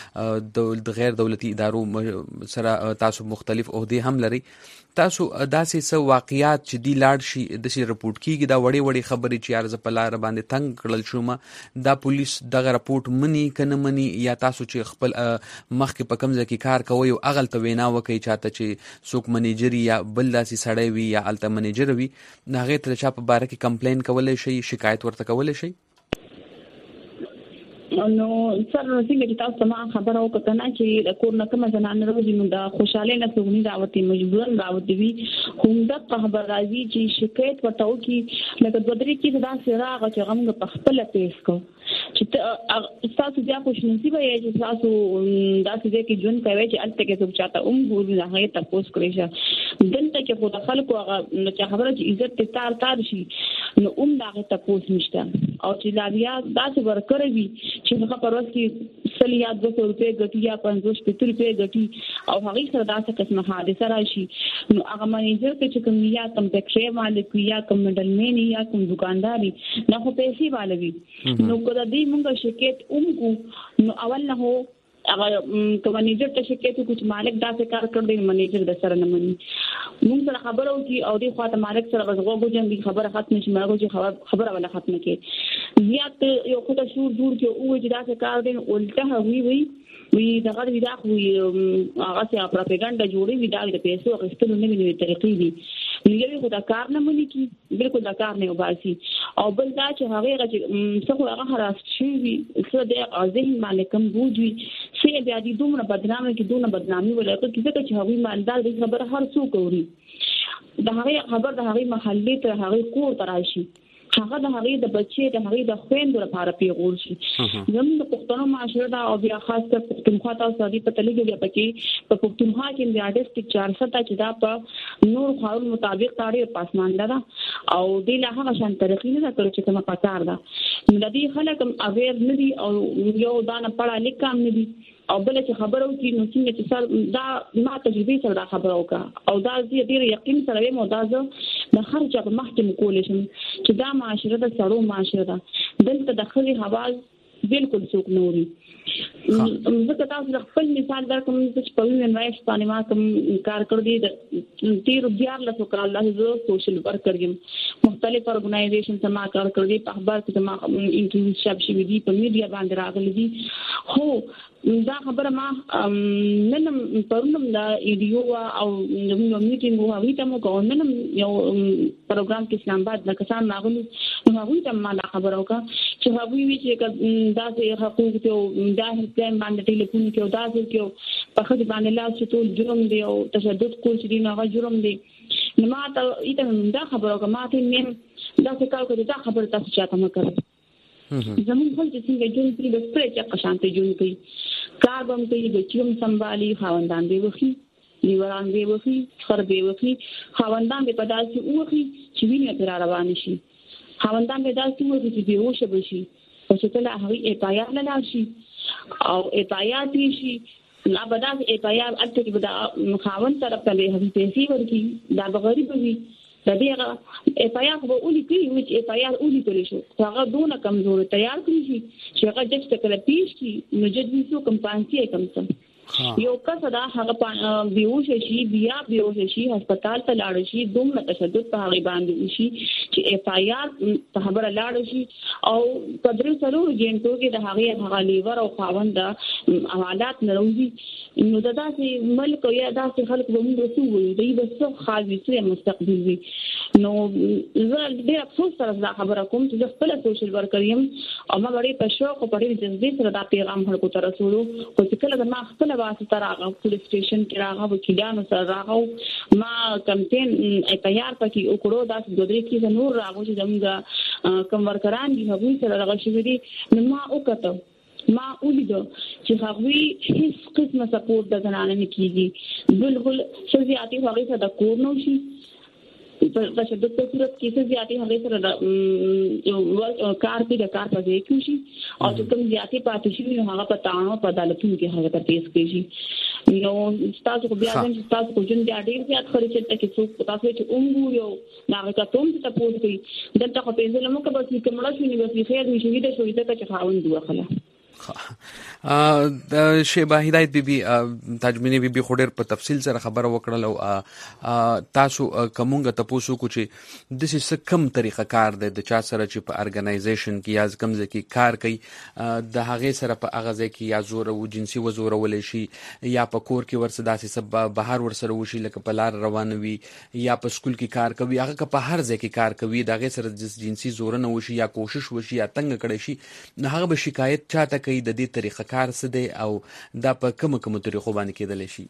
د غیر دولتي ادارو سره تاسو مختلف عہدې هم لري تاسو داسې څه واقعیات چې دی لاړ شي د شي رپورت کیږي دا وړي خبرې چې ارزه په لار باندې تنگ کړل شوم دا پولیس دغه رپورت منی کنه منی یا تاسو چې خپل مخکې په کوم ځای کې کار کوي او اغل ته وینا وکي چاته چې څوک منیجر یا بل داسې سړی وي یا الته منیجر وي هغه ته چا په باره کې کمپلین کولای شي شکایت ورته کولای شي. نو سر څنګه چې تاسو ما خبره وکړه چې د کور نه کوم زنان راوځي نو د خوشاله نه سګونی راوتی مجبورن راوتی وي هم د خبر راځي چې شکایت وټاو کې لکه د درې کې دا سراغ چې غمګ په خپل پیس کو چې تاسو بیا خوش نصیب یې چې تاسو داسې دې کې جون کوي چې الته کې څوک چاته ګوري نه هغه تاسو کوي چې دلته کې په خلکو هغه چې خبره چې عزت تار شي نو داغه تاسو نشته او چې لا بیا داسې ورکړی وي چې هغه پرواز کې سلیات 200 روپے ګټي یا 550 روپے ګټي او هغه سره داسې قسمه حادثه راشي نو هغه منیجر چې کوم یا کم ټیکسي مالک یا کم مډلمن یا کوم دکانداري نه خو پیسې والوي نو کله دې موږ شکایت وکړو نو اول نه هو هغه کوم منیجر ته شکایت وکړو چې مالک داسې کار کړی منیجر د سره نه مني موږ سره خبرو کې او دې خواته مالک سره غوږ جنګي خبره ختم شي مګو چې خبره ولا ختم کې زیات یو خدای شور دور کې او چې داسې کار دین الټه وی دغه ویدا خو هغه څه پروپاګاندا جوړي وی دا د پیسو غوښتلو نه ویني طریقې دي یوه خدای کار نه مونږ کی بالکل دا کار نه وباسي او بل دا چې هغه څه هغه حراس شي څه د ذهن مالکم بوجي څه بیا دي دومره بدنامي کې دومره بدنامي ولکه چې هغه مالدار د خبره هر څوک اوري د هغه خبر د هغه محلي ته هغه کور تراشي هغه د هغه د بچي د هغه د خويندو لپاره پیغور شي زموږ د پښتنو معاشره دا او بیا خاص کر پښتونخوا تاسو د پتلګي پکې په پښتونخوا کې د اډسټریکټ 400 چې دا په نور قانون مطابق تاریخ پاسمان ده او د له هغه شان تاریخي نه کړو چې کومه پکار ده نو د دې خلک اویر نه دي او یو دانه پړه لیکام نه دي او بل چې خبرو کې نو څنګه چې سر دا ما تجربه سره دا خبرو کا او دا ډیر یقین سره مو دا د خرج په محکمه کولې شم چې دا معاشره د سړو معاشره ده دلته د خلي حواس بالکل څوک نوري زه تاسو خپل مثال درکوم چې په وین وایس باندې ما کوم کار کړی دی تیر بیا له څو کال له زه سوشل ورکر یم مختلف ارګنایزیشن سره ما کار کړی په اخبار کې ما انټرویو شپ شوی دی په میډیا باندې راغلی دي خو دا خبره ما نن پرونم دا ویډیو او نو میټینګ وو هغه ته مو کوم یو پروګرام کې اسلام آباد د کسان راغلي نو هغه ته ما خبر اوکا چې هغه وی چې دا چې حقوق ته دا هلته باندې ټلیفون کې دا چې په خځه باندې لا چې ټول جرم دی او تشدد کول چې دی هغه جرم دی نو ما ته ایته دا خبر اوکا ما ته نیم دا څه کار کوي دا خبر تاسو چاته ما کوي زمون خپل چې څنګه جون کې د سپری چې قشانته جون کوي کار بم کوي د چوم سنبالي خواندان دی وخی نیوران دی وخی خر دی وخی خواندان به پداسي وخی چې ویني تر روان شي خواندان به داسي وخی چې بیهوش بشي او چې کله هغه اپایا نه لاشي او اپایا دي شي لا بداس اپایا اته کې بدا خاوند طرف ته هغه پیسې ورکی دا بغریب وي د دې اپایا خو اولي کوي چې اپایا اولي کوي شو هغه دونه کمزور تیار کړی شي چې هغه جج ته کله پیش کی نو جج یې سو کمپانسي کم څه یو کس دا هغه بیهوش شي بیا بیهوش شي هسپتال ته لاړ شي دومره تشدد په هغه باندې شي چې اپایا په خبره لاړ شي او قدر سره جنټو کې د هغه لیور او خاوند حالات نه راوځي نو دا چې ملک یا دا چې خلک به موږ وسوي دی بس خالي څه مستقبل وي نو زه ډېر افسوس سره دا خبره کوم چې خپل سوشل ورکر یم او ما ډېر په شوق او په جذبې سره دا پیغام خلکو ته رسولو خو چې کله ما خپل واسطه راغله پولیس سټیشن کې راغله وکیلانو سره راغله ما کمپین تیار پکې وکړو دا د دوی کې نور راغو چې زموږ کوم ورکران دي هغوی سره راغلي شوي دي نو ما وکړه ما ولیدو چې هغوی هیڅ قسمه سپورټ د زنانه نه کیږي بالکل شزياتي هغه څه د کور نو شي په تشدد په صورت کې څه زیاتې هغه سره د کار په کار په ځای کې شي او چې کوم زیاتې پاتې شي نو هغه په تاڼو په عدالتونو کې هغه ته پیښ کیږي نو تاسو کو بیا ځین تاسو کو جون د ډیر زیات خرچ ته کې څو تاسو چې اومګو یو ناغه کوم ته پوښتنه کوي دلته خو په ځلمو کې به کومړه شي نو به خیر نشي د شوې ته چې خاوند دوه خلا د شیبه هدایت بیبي تاجمنی بیبي خو ډېر په تفصیل سره خبره وکړل او تاسو کومګه تاسو کو چې د څه کم طریقه کار دی د چا سره چې په ارګنایزیشن کې یا کم ځکه کار کوي د هغه سره په هغه ځای کې یا زور او جنسي وزور ولې شي یا په کور کې ورسره داسې سبب بهر ورسره وشي لکه په لار روانوي یا په سکول کې کار کوي هغه په هر ځای کې کار کوي دغه سره جنسي زور نه وشي یا کوشش وشي یا تنګ کړي شي نو هغه به شکایت چاته کوي د دې طریقه کار څه دی او دا په کوم طریقو باندې کېدلی شي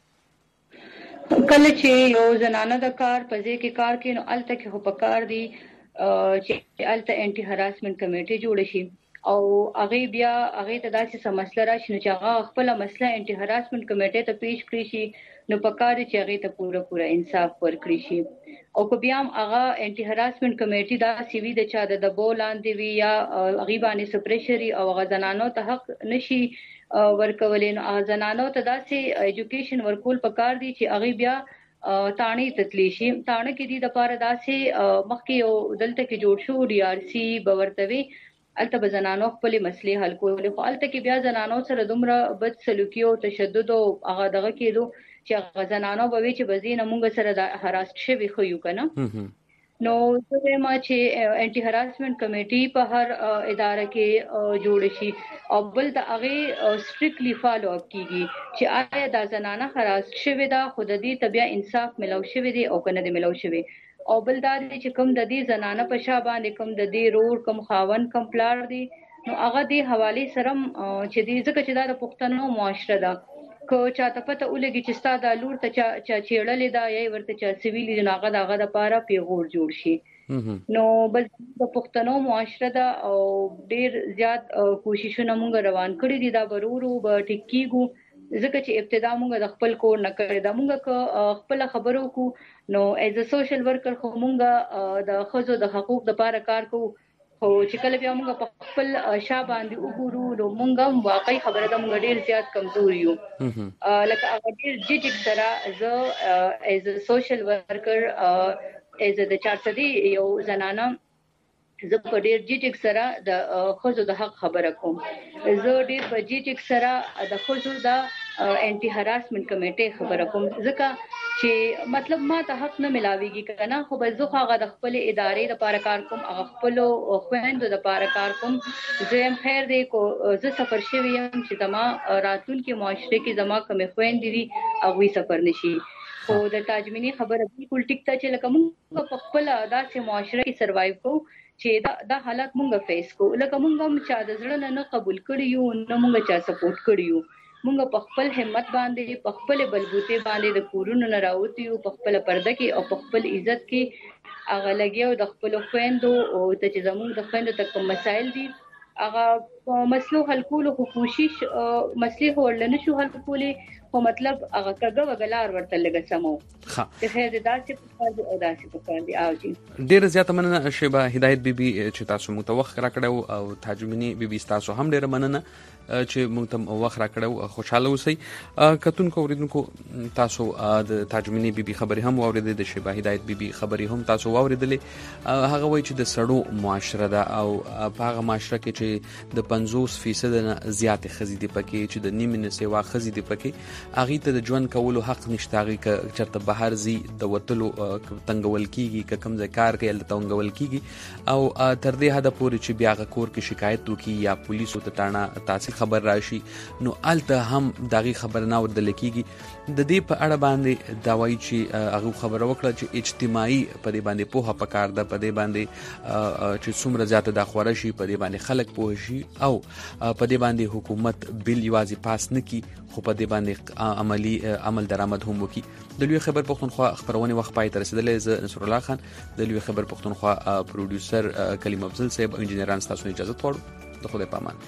کله چې یو زنانه د کار په ځای کې کار کوي نو الته کې خو په کار دی چې الته انټي هراسمنت کمیټه جوړ شي او هغه بیا هغه ته داسې مسله راشي نو چې هغه خپل مسله انټي هراسمنت کمیټه ته پیش کړی شي نو په کار چې هغه ته پوره انصاف ورکړي شي او کو بیا هغه انټي هراسمنت کمیټه دا سی وی د چا د بولاندې وی یا هغه باندې سپریشري او غزنانو ته حق نشي ورکولې نو غزنانو ته داسې ایجوکیشن ورکول پکار دي چې هغه بیا تانی تتلی شي تانه کې دي د پاره داسې مخکې یو دلته کې جوړ شو ډي آر سی باورتوي الته بزنانو خپل مسلې حل کول خو الته کې بیا زنانو سره دومره بد سلوکي او تشدد او هغه دغه کېدو چې غزنانو به وی چې بزینه مونږ سره د هراست شوی خو یو کنه نو زه ما چې انټي هراسمنت کمیټي په هر اداره کې جوړ شي او بل د هغه سټریکټلی فالو اپ کیږي چې آیا د زنانه هراست شوی دا خود دې تبیا انصاف ملو شوی دی او کنه دې ملو شوی او بل دا چې کوم د دې زنانه په شا باندې کوم د دې رور کوم خاون کوم پلار دی نو هغه دې حواله سره چې دې ځکه چې دا د پښتنو معاشره ده کو چاته پته ولګي چې ستا د لور ته چا چیړلې دا یا ورته چا سیویلی جناغه دغه د پاره پیغور جوړ شي نو بل د پښتنو معاشره ده او ډیر زیات کوششونه مونږ روان کړی دي دا برورو به ټیکيګو ځکه چې ابتدا مونږ د خپل کور نه کړی دا مونږ خپل خبرو کو نو ایز ا سوشل ورکر خو مونږ د خزو د حقوق د لپاره کار کوو خو چې کله بیا مونږ په خپل شا باندې وګورو نو مونږ واقعي خبره ده مونږ ډیر زیات کمزوري یو لکه هغه ډیر جټ سره زه ایز ا سوشل ورکر ایز د چارڅدي یو زنانه زه په ډیر جټ سره د خزو د حق خبره کوم زه ډیر په جټ سره د خزو د انټي هراسمنت کمیټه خبره کوم ځکه چې مطلب ما ته حق نه ملاويږي کنه خو به زه هغه د خپل ادارې لپاره کار کوم هغه خپل خويندو لپاره کار کوم زم خیر دې کو زه سفر شوی يم چې زما راتلونکي معاشره کې زما کوم خويندې دي هغه سفر نشي خو د تاجمنی خبره بالکل ټیک ته چې لکه موږ په خپل داسې معاشره کې سروایو کوو چې دا حالات مونږ فیس کو لکه مونږ هم چا د زړه نه قبول کړی یو نه مونږ چا سپورټ کړی یو مونږ په خپل همت باندې په خپل بلبوته باندې د کورونو نه راوتی یو په خپل پرده کې او په خپل عزت کې هغه لګیو د خپل خويندو او ته چې زموږ د خويندو تک مسائل دي هغه مسلو حل کولو کوشش مسلې ورلنه شو حل کولې خو مطلب هغه کګه وګلار ورته لګه سمو ته خیر داسې په او داسې په دي او جی ډیر زیات مننه شیبه هدایت بیبي چې تاسو متوخ راکړو او تاجمنی بیبي تاسو هم ډیر مننه چې موږ ته وخت راکړو خوشاله اوسئ کتونکو اوریدونکو تاسو د تاجمنی بیبي خبري هم واوریدل د شیبه هدایت بیبي خبري هم تاسو واوریدلې هغه وایي چې د سړو معاشره ده او په هغه معاشره کې چې د 50% نه زیات خزې دي پکې چې د نیمه سیوا خزې دي پکې هغه ته د ژوند کولو حق نشته هغه چرته بهر زی د وتلو تنګول کیږي کم ځای کار کوي د تنګول کیږي او تر دې حد پورې چې بیا کور کې شکایت وکي یا پولیسو ته تاڼه تاسو خبر راشي نو الته هم دغه خبر نه وردل کیږي د دې په اړه باندې دا وایي چې هغه خبره وکړه چې اجتماعي په دې باندې پوهه پکار ده په دې باندې چې څومره زیاته د خورشي په دې باندې خلک پوه شي او په دې باندې حکومت بل یوازې پاس نه کی خو په دې باندې عمل درآمد هم وکي د لوی خبر پښتونخوا خبرونه وخت پای تر رسیدلې ز نصر الله خان د لوی خبر پښتونخوا پروډوسر کلیم افضل صاحب او انجنیران تاسو اجازه غواړو د خدای پامان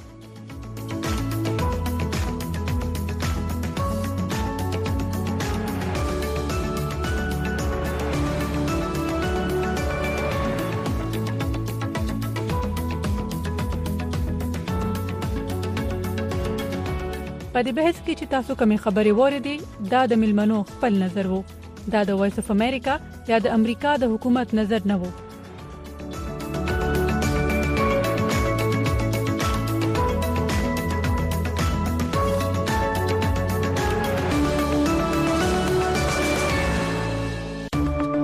په دې بحث کې چې تاسو کومې خبرې واردې دا د ملمنو خپل نظر وو دا د وایس اف امریکا یا د امریکا د حکومت نظر نه وو